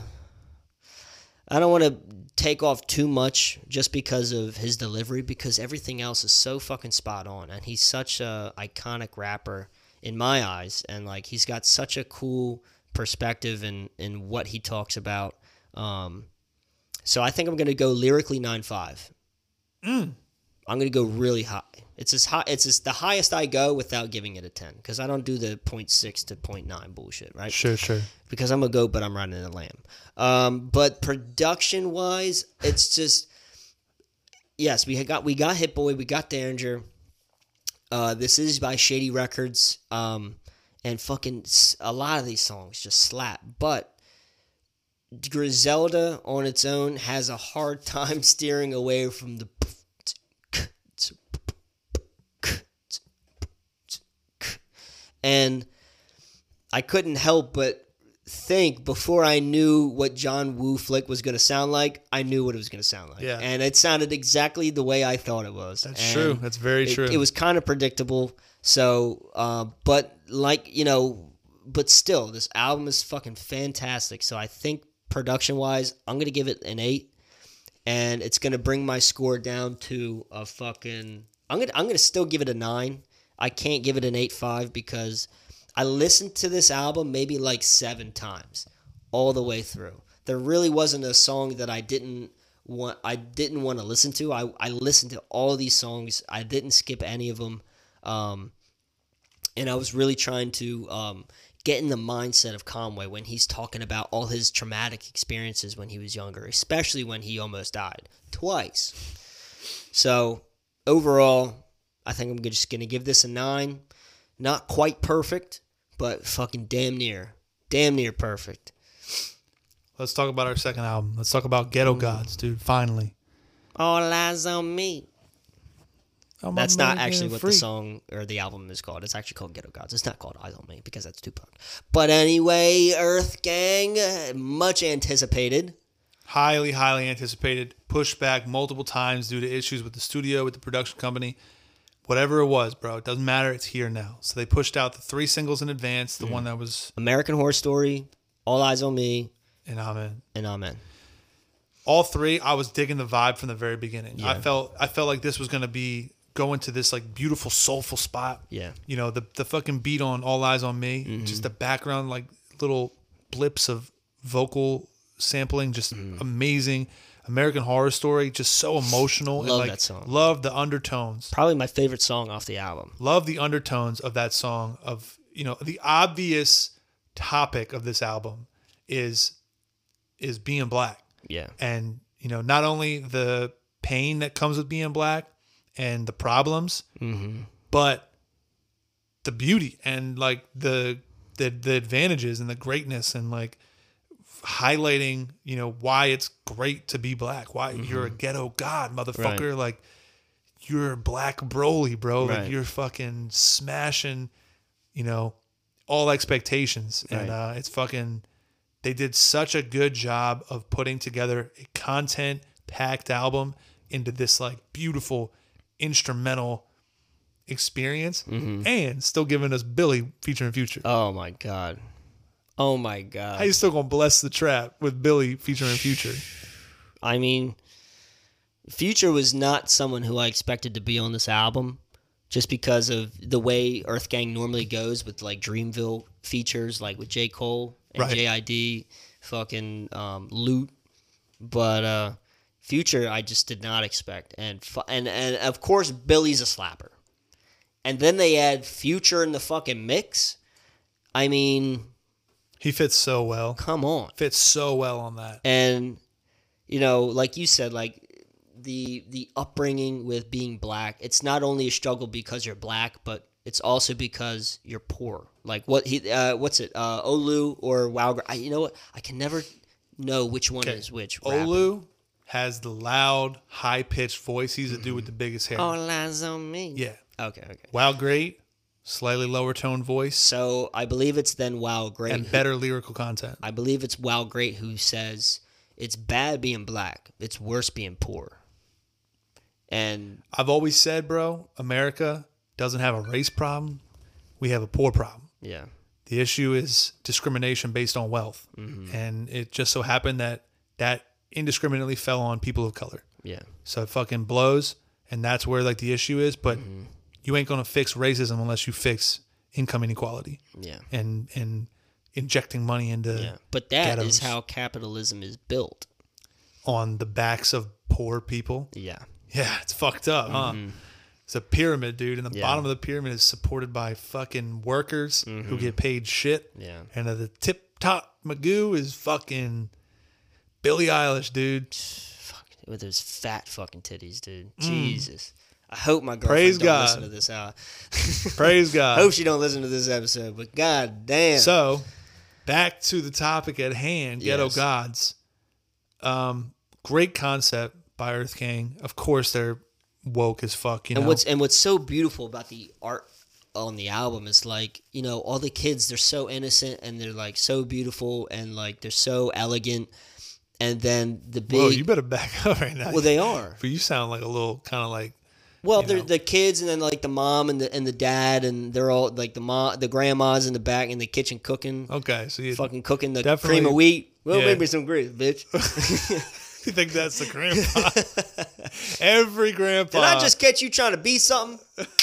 I don't want to take off too much just because of his delivery, because everything else is so fucking spot on, and he's such a iconic rapper in my eyes, and like he's got such a cool perspective in in what he talks about. Um, so I think I'm gonna go lyrically nine point five. Mm. I'm gonna go really high. It's as high. It's as the highest I go without giving it a ten, because I don't do the point six to point nine bullshit, right? Sure, sure. Because I'm a goat, but I'm riding a lamb. Um, but production wise, it's just, yes, we got we got Hit Boy, we got Derringer. Uh, this is by Shady Records, um, and fucking a lot of these songs just slap. But Griselda on its own has a hard time steering away from the and I couldn't help but think before I knew what John Woo Flick was going to sound like, I knew what it was going to sound like. Yeah. And it sounded exactly the way I thought it was. That's and true. That's very it, true. It was kind of predictable. So, uh, but like, you know, but still, this album is fucking fantastic. So I think production-wise, I'm going to give it an eight. And it's going to bring my score down to a fucking... I'm going to I'm gonna still give it a nine. I can't give it an eight point five because I listened to this album maybe like seven times all the way through. There really wasn't a song that I didn't want I didn't want to listen to. I, I listened to all these songs. I didn't skip any of them. Um, and I was really trying to um, get in the mindset of Conway when he's talking about all his traumatic experiences when he was younger, especially when he almost died twice. So overall, I think I'm just going to give this a nine. Not quite perfect, but fucking damn near. Damn near perfect. Let's talk about our second album. Let's talk about Ghetto Gods, dude. Finally. All eyes on me. Oh, That's not actually what the song or the album is called. It's actually called Ghetto Gods. It's not called Eyes on Me because that's Tupac. But anyway, Earth Gang, much anticipated. Highly, highly anticipated. Pushed back multiple times due to issues with the studio, with the production company. Whatever it was, bro, it doesn't matter. It's here now. So they pushed out the three singles in advance. The mm. one that was American Horror Story, All Eyes on Me, and Amen. And Amen. All three, I was digging the vibe from the very beginning. Yeah. I felt, I felt like this was gonna be going to this like beautiful, soulful spot. Yeah. You know, the the fucking beat on All Eyes on Me, mm-hmm. just the background, like little blips of vocal sampling, just mm. amazing. American Horror Story, just so emotional. Love and like, that song. Love the undertones. Probably my favorite song off the album. Love the undertones of that song. Of, you know, the obvious topic of this album is is being black. Yeah. And, you know, not only the pain that comes with being black and the problems, mm-hmm. but the beauty and like the the the advantages and the greatness and like highlighting, you know, why it's great to be black, why mm-hmm. you're a ghetto god, motherfucker. Right. Like, you're black Broly, bro. Right. Like, you're fucking smashing, you know, all expectations. Right. And uh, it's fucking, they did such a good job of putting together a content-packed album into this, like, beautiful instrumental experience mm-hmm. and still giving us Billy featuring Future. Oh, my God. Oh my God! How you still gonna bless the trap with Billy featuring Future? I mean, Future was not someone who I expected to be on this album, just because of the way Earth Gang normally goes with like Dreamville features, like with J. Cole and right. J I D, fucking um, Loot. But uh, Future, I just did not expect, and fu- and and of course Billy's a slapper, and then they add Future in the fucking mix. I mean. He fits so well. Come on. Fits so well on that. And, you know, like you said, like the the upbringing with being black, it's not only a struggle because you're black, but it's also because you're poor. Like what he, uh, what's it, uh, Olu or Wow? I, you know what? I can never know which one okay. is which. Olu rapping. Has the loud, high pitched voice. He's a dude with the biggest hair. All eyes on me. Yeah. Okay. Okay. Wow, great. Slightly lower tone voice. So I believe it's then Wow Great. And better lyrical content. I believe it's Wow Great who says, it's bad being black. It's worse being poor. And I've always said, bro, America doesn't have a race problem. We have a poor problem. Yeah. The issue is discrimination based on wealth. Mm-hmm. And it just so happened that that indiscriminately fell on people of color. Yeah. So it fucking blows. And that's where like the issue is. But mm-hmm. you ain't gonna fix racism unless you fix income inequality. Yeah. And and injecting money into yeah. But that ghettos is how capitalism is built. On the backs of poor people. Yeah. Yeah, it's fucked up, mm-hmm. huh? It's a pyramid, dude, and the yeah. bottom of the pyramid is supported by fucking workers mm-hmm. who get paid shit. Yeah. And at the tip top Magoo is fucking Billie Eilish, dude. Fuck, with those fat fucking titties, dude. Mm. Jesus. I hope my girlfriend Praise don't God. listen to this. Uh, Praise God. I hope she don't listen to this episode, but god damn. So, back to the topic at hand, Ghetto Yes. Gods. Um, great concept by Earth Gang. Of course, they're woke as fuck. You And know what's and what's so beautiful about the art on the album is like, you know, all the kids, they're so innocent and they're like so beautiful and like they're so elegant. And then the big, Whoa, you better back up right now. well, they are. But you sound like a little kind of like. Well, you they're know. the kids, and then like the mom and the and the dad, and they're all like the mom, the grandma's in the back in the kitchen cooking, Okay, so you fucking cooking the definitely- cream of wheat. Well, yeah. maybe some grits, bitch. you think that's the grandpa? Every grandpa. Did I just catch you trying to be something?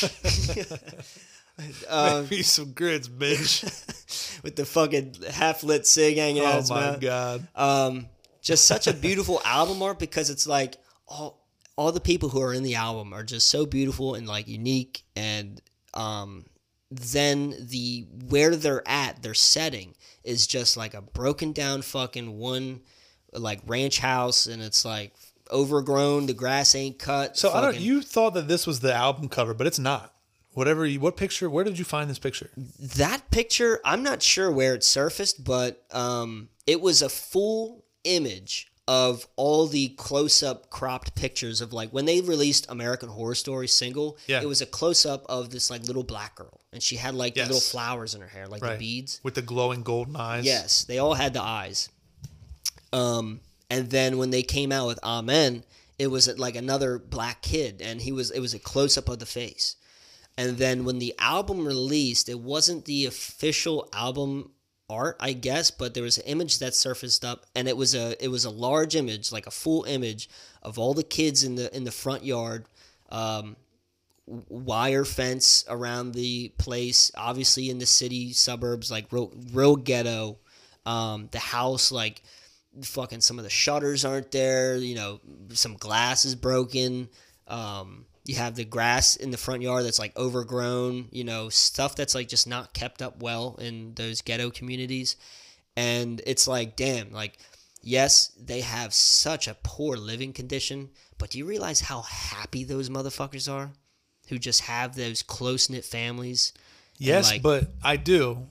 uh, Maybe some grits, bitch. with the fucking half lit cig hanging out Oh his my mouth. god. Um, just such a beautiful album art because it's like all all the people who are in the album are just so beautiful and like unique, and um, then the where they're at, their setting is just like a broken down fucking one like ranch house, and it's like overgrown, the grass ain't cut. So I don't. fucking- You thought that this was the album cover, but it's not. Whatever. You, what picture? Where did you find this picture? That picture, I'm not sure where it surfaced, but um, it was a full image of all the close-up cropped pictures of like when they released American Horror Story single. Yeah. It was a close-up of this like little black girl, and she had like the Yes. little flowers in her hair, like Right. the beads. With the glowing golden eyes. Yes, they all had the eyes. Um, and then when they came out with Amen, it was like another black kid, and he was it was a close-up of the face. And then when the album released, it wasn't the official album art, I guess, but there was an image that surfaced up, and it was a it was a large image, like a full image of all the kids in the in the front yard, um, wire fence around the place, obviously in the city suburbs, like real, real ghetto. Um, the house, like fucking some of the shutters aren't there, you know, some glass is broken. Um, you have the grass in the front yard that's like overgrown, you know, stuff that's like just not kept up well in those ghetto communities. And it's like, damn, like, yes, they have such a poor living condition, but do you realize how happy those motherfuckers are who just have those close-knit families? And, Yes, like- but I do.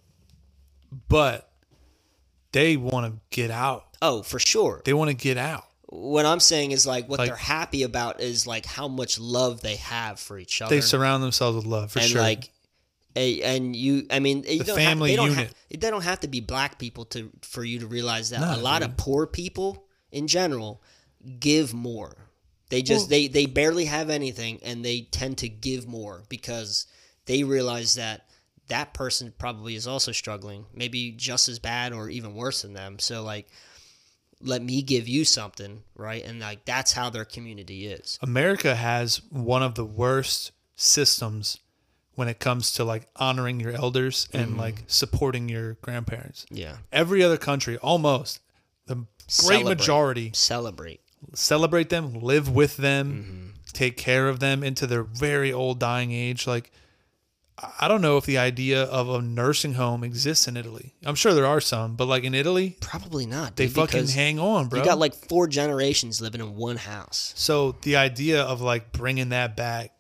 But they want to get out. Oh, for sure. They want to get out. What I'm saying is like what Like- they're happy about is like how much love they have for each other. They surround themselves with love for and sure. like, a, and you, I mean, you The don't family have, they don't unit. Have, they don't have to be black people to for you to realize that No, a lot dude. of poor people in general give more. They just Well- they they barely have anything, and they tend to give more because they realize that that person probably is also struggling, maybe just as bad or even worse than them. So like, let me give you something, right? And like that's how their community is. America has one of the worst systems when it comes to like honoring your elders and Mm-hmm. like supporting your grandparents. Yeah. Every other country, almost the great Celebrate. majority, Celebrate. celebrate them, live with them, Mm-hmm. take care of them into their very old dying age. Like, I don't know if the idea of a nursing home exists in Italy. I'm sure there are some, but like in Italy, Probably not. they dude, fucking because hang on, bro. You got like four generations living in one house. So the idea of like bringing that back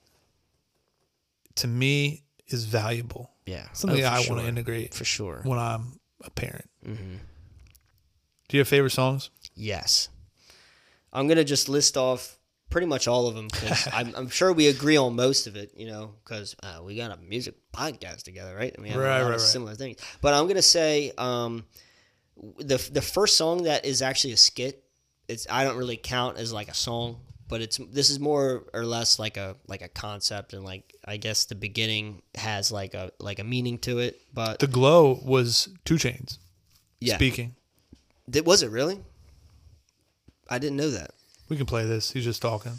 to me is valuable. Yeah. Something Oh, for I sure. want to integrate For sure. when I'm a parent. Mm-hmm. Do you have favorite songs? Yes. I'm going to just list off pretty much all of them because I'm, I'm sure we agree on most of it, you know, because uh, we got a music podcast together, right? And we have Right, a lot right, of right. similar things. But I'm going to say um, the the first song that is actually a skit, it's I don't really count as like a song, but it's this is more or less like a like a concept, and like I guess the beginning has like a like a meaning to it. But The Glow was Two Chainz yeah, speaking. Did, was it really? I didn't know that. We can play this. He's just talking.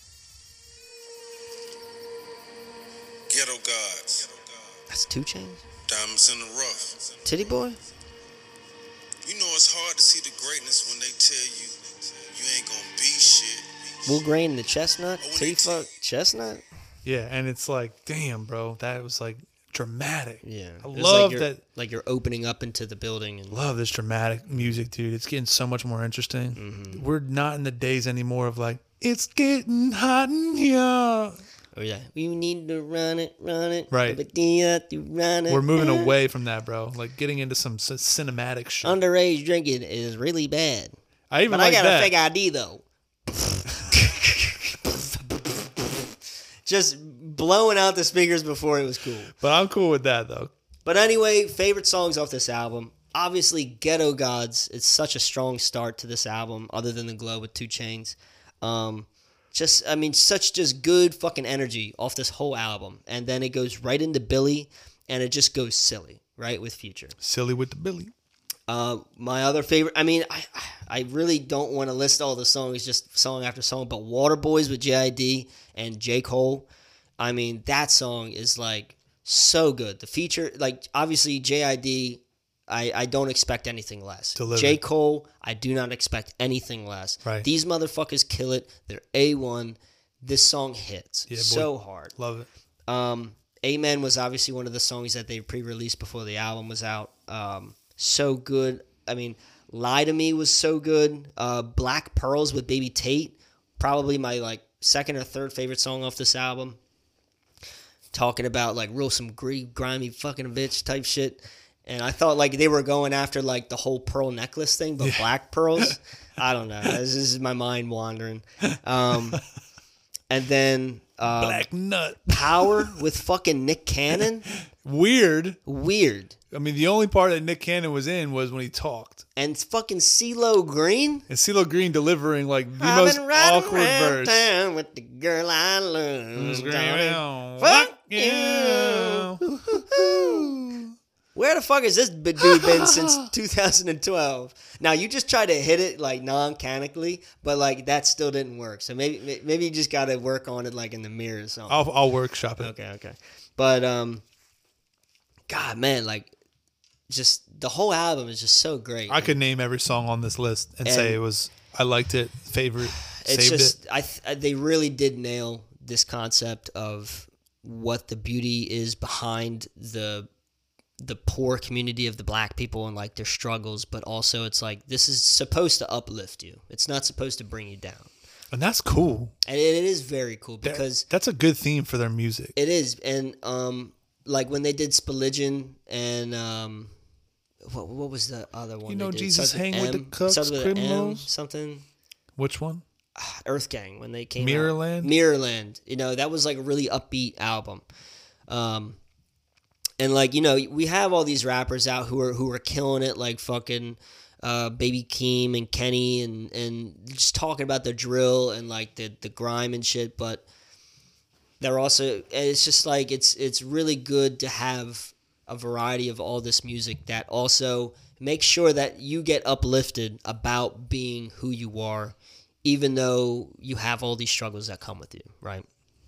Ghetto Gods, That's Two Chainz? Diamonds in the Rough. Titty Boy? You know it's hard to see the greatness when they tell you you ain't gonna be shit. Will Grain the Chestnut? Oh, Titty when fuck Chestnut? Yeah, and it's like, damn, bro, that was like dramatic. Yeah. I It was love like you're, that. Like you're opening up into the building. And Love this dramatic music, dude. It's getting so much more interesting. Mm-hmm. We're not in the days anymore of like, it's getting hot in here. Or yeah, we need to run it, run it. Right. But you have to run it. We're moving away from that, bro. Like getting into some c- cinematic shit. Underage drinking is really bad. I even But like I got that. a fake I D though. Just blowing out the speakers before it was cool. But I'm cool with that though. But anyway, favorite songs off this album. Obviously, Ghetto Gods. It's such a strong start to this album, other than The Glow with two Chainz. Um, just, I mean, such just good fucking energy off this whole album. And then it goes right into Billy, and it just goes silly, right, with Future. Silly with the Billy. Uh, my other favorite, I mean, I I really don't want to list all the songs, just song after song, but Water Boys with J I D and J. Cole, I mean, that song is, like, so good. The feature, like, obviously, J I D, I, I don't expect anything less. Delivered. J. Cole, I do not expect anything less. Right. These motherfuckers kill it. They're A one. This song hits Yeah, boy. so hard. Love it. Um, Amen was obviously one of the songs that they pre-released before the album was out. Um, so good. I mean, Lie to Me was so good. Uh, Black Pearls with Baby Tate, probably my like second or third favorite song off this album. Talking about like real some gritty, grimy fucking bitch type shit. And I thought like they were going after like the whole pearl necklace thing, but Yeah. black pearls. I don't know. This is my mind wandering. Um, and then um, Black Nut. Power with fucking Nick Cannon. Weird. Weird. I mean, the only part that Nick Cannon was in was when he talked. And fucking CeeLo Green. And CeeLo Green delivering like the I've most been riding awkward around verse. town with the girl I love. Screaming, Fuck you. Where the fuck has this b- dude been since two thousand twelve? Now you just try to hit it like non-canically, but like that still didn't work. So maybe maybe you just got to work on it like in the mirror or something. I'll, I'll workshop it. Okay, okay. But um, God, man, like just the whole album is just so great. I could name every song on this list and, And- say it was, I liked it, favorite, It's saved just it. I th- they really did nail this concept of what the beauty is behind the the poor community of the black people and like their struggles, but also it's like this is supposed to uplift you. It's not supposed to bring you down. And that's cool. And it, it is very cool That- because that's a good theme for their music. it is. And um like when they did Spilligion and um what what was the other one? You know, they did? Jesus Starts hang with the M. cucks, Starts with an M, criminals. something. Which one? Earth Gang when they came Mirrorland? out. Mirrorland. You know, that was like a really upbeat album. Um and like, you know, we have all these rappers out who are who are killing it like fucking uh, Baby Keem and Kenny and, and just talking about the drill and like the, the grime and shit, but they're also it's just like it's it's really good to have a variety of all this music that also makes sure that you get uplifted about being who you are, even though you have all these struggles that come with you, right?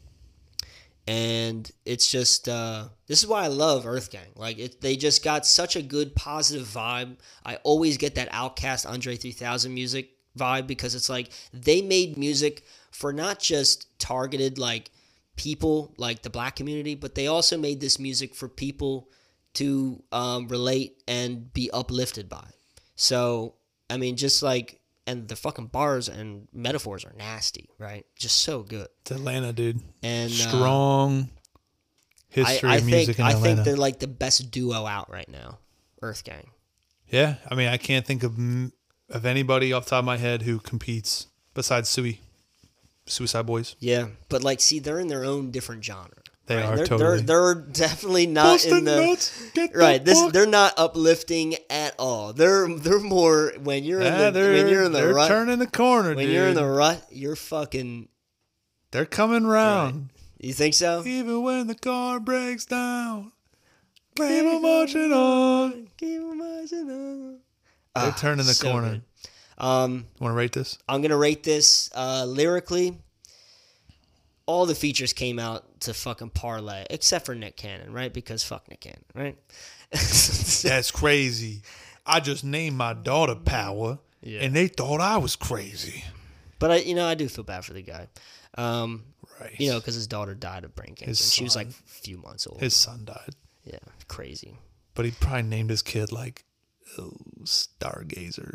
And it's just uh, this is why I love Earth Gang. Like it, they just got such a good positive vibe. I always get that Outkast, Andre three thousand music vibe because it's like they made music for not just targeted like people like the black community, but they also made this music for people to um, relate and be uplifted by. So I mean, just like. And the fucking bars and metaphors are nasty, right? Just so good. It's Atlanta, dude. And uh, strong history I, I of music think, in I Atlanta. think they're like the best duo out right now, Earth Gang. Yeah, I mean, I can't think of m- of anybody off the top of my head who competes besides Suey, Suicide Boys. Yeah, but like, see, they're in their own different genre. They right? are they're, totally. They're, they're definitely not Bust in the the nuts, get the right. This book. they're not uplifting at all. They're they're more when you're Yeah, in the they're, when you're in the they're rut. turning the corner, When dude. you're in the rut, you're fucking. They're coming round. You think so? Even when the car breaks down, keep on marching on. Keep marching on. They're Ah, turning the so corner. good. Um, Want to rate this? I'm gonna rate this uh, lyrically. All the features came out to fucking parlay, except for Nick Cannon, right? Because fuck Nick Cannon, right? That's crazy. I just named my daughter Power, Yeah. and they thought I was crazy. But I, you know, I do feel bad for the guy. Um, Right. you know, because his daughter died of brain cancer. His And she was son. like a few months old. His son died, yeah, crazy. but he probably named his kid like oh, Stargazer.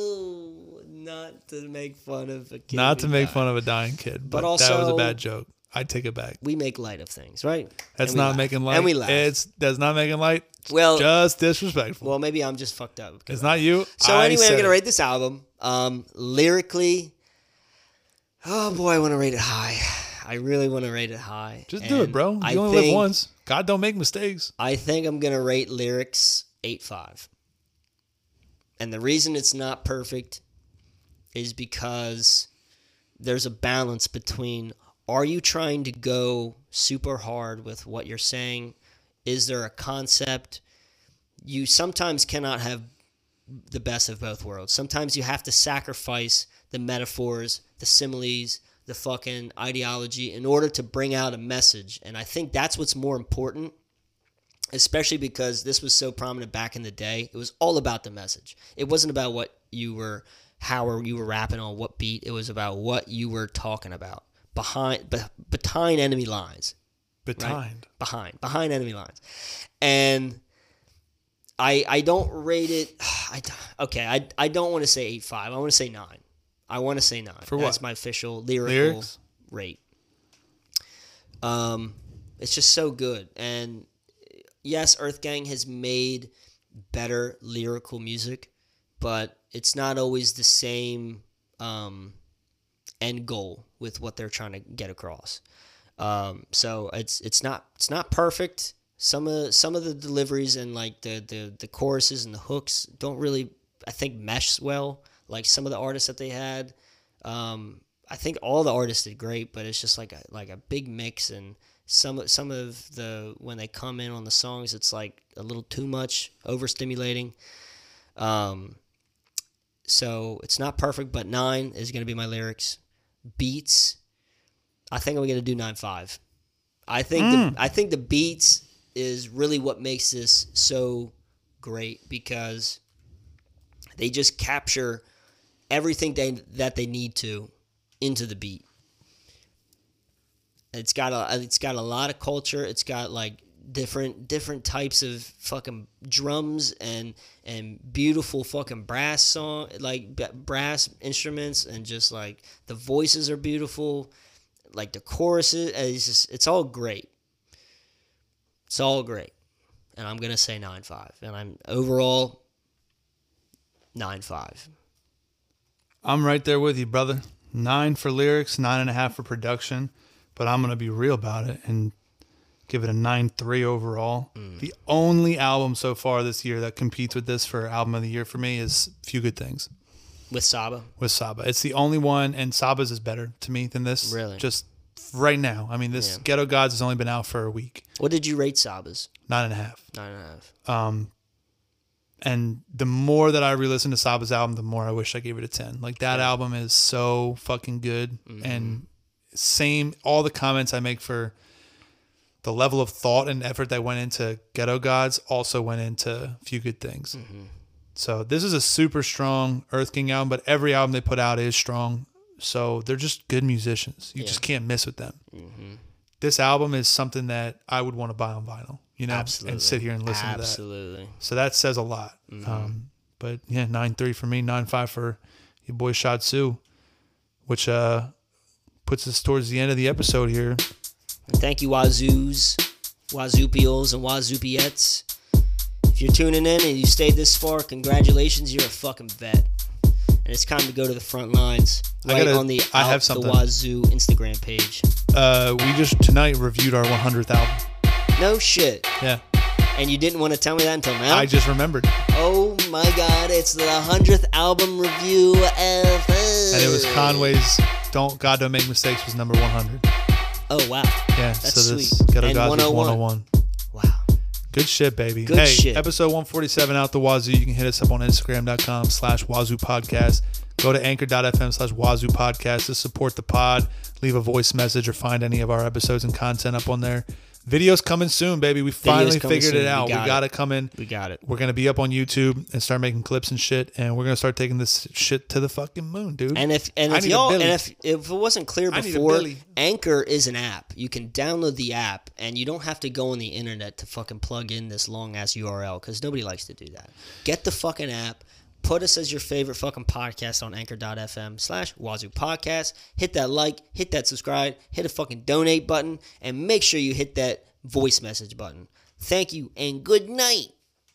Oh, not to make fun of a kid. Not to who make died. fun of a dying kid, but, But that was a also- bad joke. I take it back. We make light of things, right? That's not laugh. making light. And we laugh. It's that's not making light. Well, just disrespectful. Well, maybe I'm just fucked up. It's not you. So I anyway, I'm gonna it. rate this album. Um, lyrically, oh boy, I want to rate it high. I really want to rate it high. Just and do it, bro. You I only think, live once. God don't make mistakes. I think I'm gonna rate lyrics eight five. And the reason it's not perfect is because there's a balance between, are you trying to go super hard with what you're saying? Is there a concept? You sometimes cannot have the best of both worlds. Sometimes you have to sacrifice the metaphors, the similes, the fucking ideology in order to bring out a message. And I think that's what's more important, especially because this was so prominent back in the day. It was all about the message. It wasn't about what you were, how you were rapping on what beat. It was about what you were talking about behind, be, behind enemy lines. Behind. Right? Behind. Behind enemy lines. And I I don't rate it. I, okay, I, I don't want to say eight five. I want to say nine. I want to say nine. For what? That's my official lyrical Lyrics? rate. Um, it's just so good. And yes, Earth Gang has made better lyrical music, but it's not always the same um, end goal with what they're trying to get across. Um, so it's it's not it's not perfect. Some of some of the deliveries and like the, the, the choruses and the hooks don't really, I think, mesh well. Like some of the artists that they had, um, I think all the artists did great, but it's just like a, like a big mix. And some some of the when they come in on the songs, it's like a little too much, overstimulating. Um, so it's not perfect, but nine is going to be my lyrics. Beats, I think I'm going to do nine five. I think Mm. the, I think the beats is really what makes this so great, because they just capture everything they, that they need to into the beat. It's got a it's got a lot of culture. It's got like different different types of fucking drums and and beautiful fucking brass song like b- brass instruments, and just like the voices are beautiful. Like the choruses, it's just it's all great. It's all great. And I'm going to say nine five. And I'm overall nine five. I'm right there with you, brother. Nine for lyrics, nine and a half for production. But I'm going to be real about it and give it a nine three overall. Mm. The only album so far this year that competes with this for album of the year for me is Few Good Things. With Saba? With Saba. It's the only one, and Saba's is better to me than this. Really? Just right now. I mean, this yeah. Ghetto Gods has only been out for a week. What did you rate Saba's? Nine and a half. Nine and a half. Um, and the more that I re-listen to Saba's album, the more I wish I gave it a ten. Like, that yeah. album is so fucking good. Mm-hmm. And same, all the comments I make for the level of thought and effort that went into Ghetto Gods also went into Few Good Things. Mm-hmm. So this is a super strong Earth Gang album, but every album they put out is strong. So they're just good musicians. You yeah. just can't miss with them. Mm-hmm. This album is something that I would want to buy on vinyl, you know, Absolutely. and sit here and listen Absolutely. to that. So that says a lot. Mm-hmm. Um, but yeah, nine three for me, nine five for your boy Shad Su, which uh, puts us towards the end of the episode here. And thank you, Wazoos, Wazoopials, and Wazoopiettes. If you're tuning in and you stayed this far, congratulations, you're a fucking vet. And it's time to go to the front lines. Right I gotta, on the I Out have something. the Wazoo Instagram page. Uh, we just tonight reviewed our one hundredth album. No shit. Yeah. And you didn't want to tell me that until now? I just remembered. Oh my god, it's the hundredth album review ever. And it was Conway's Don't God Don't Make Mistakes was number one hundred. Oh wow. Yeah, that's so this sweet. Ghetto And Gods one oh one. was one oh one. Wow. Good shit, baby. Good hey, shit. Episode one forty-seven Out the Wazoo. You can hit us up on Instagram.com slash Wazoo Podcast. Go to anchor.fm slash Wazoo Podcast to support the pod. Leave a voice message or find any of our episodes and content up on there. Videos coming soon, baby. We finally figured soon. it out. We, got, we got it. it coming. We got it. We're going to be up on YouTube and start making clips and shit. And we're going to start taking this shit to the fucking moon, dude. And if and if y'all and if if it wasn't clear before, Anchor is an app. You can download the app and you don't have to go on the internet to fucking plug in this long ass U R L because nobody likes to do that. Get the fucking app. Put us as your favorite fucking podcast on anchor.fm slash Wazoo Podcast. Hit that like, hit that subscribe, hit a fucking donate button, and make sure you hit that voice message button. Thank you and good night.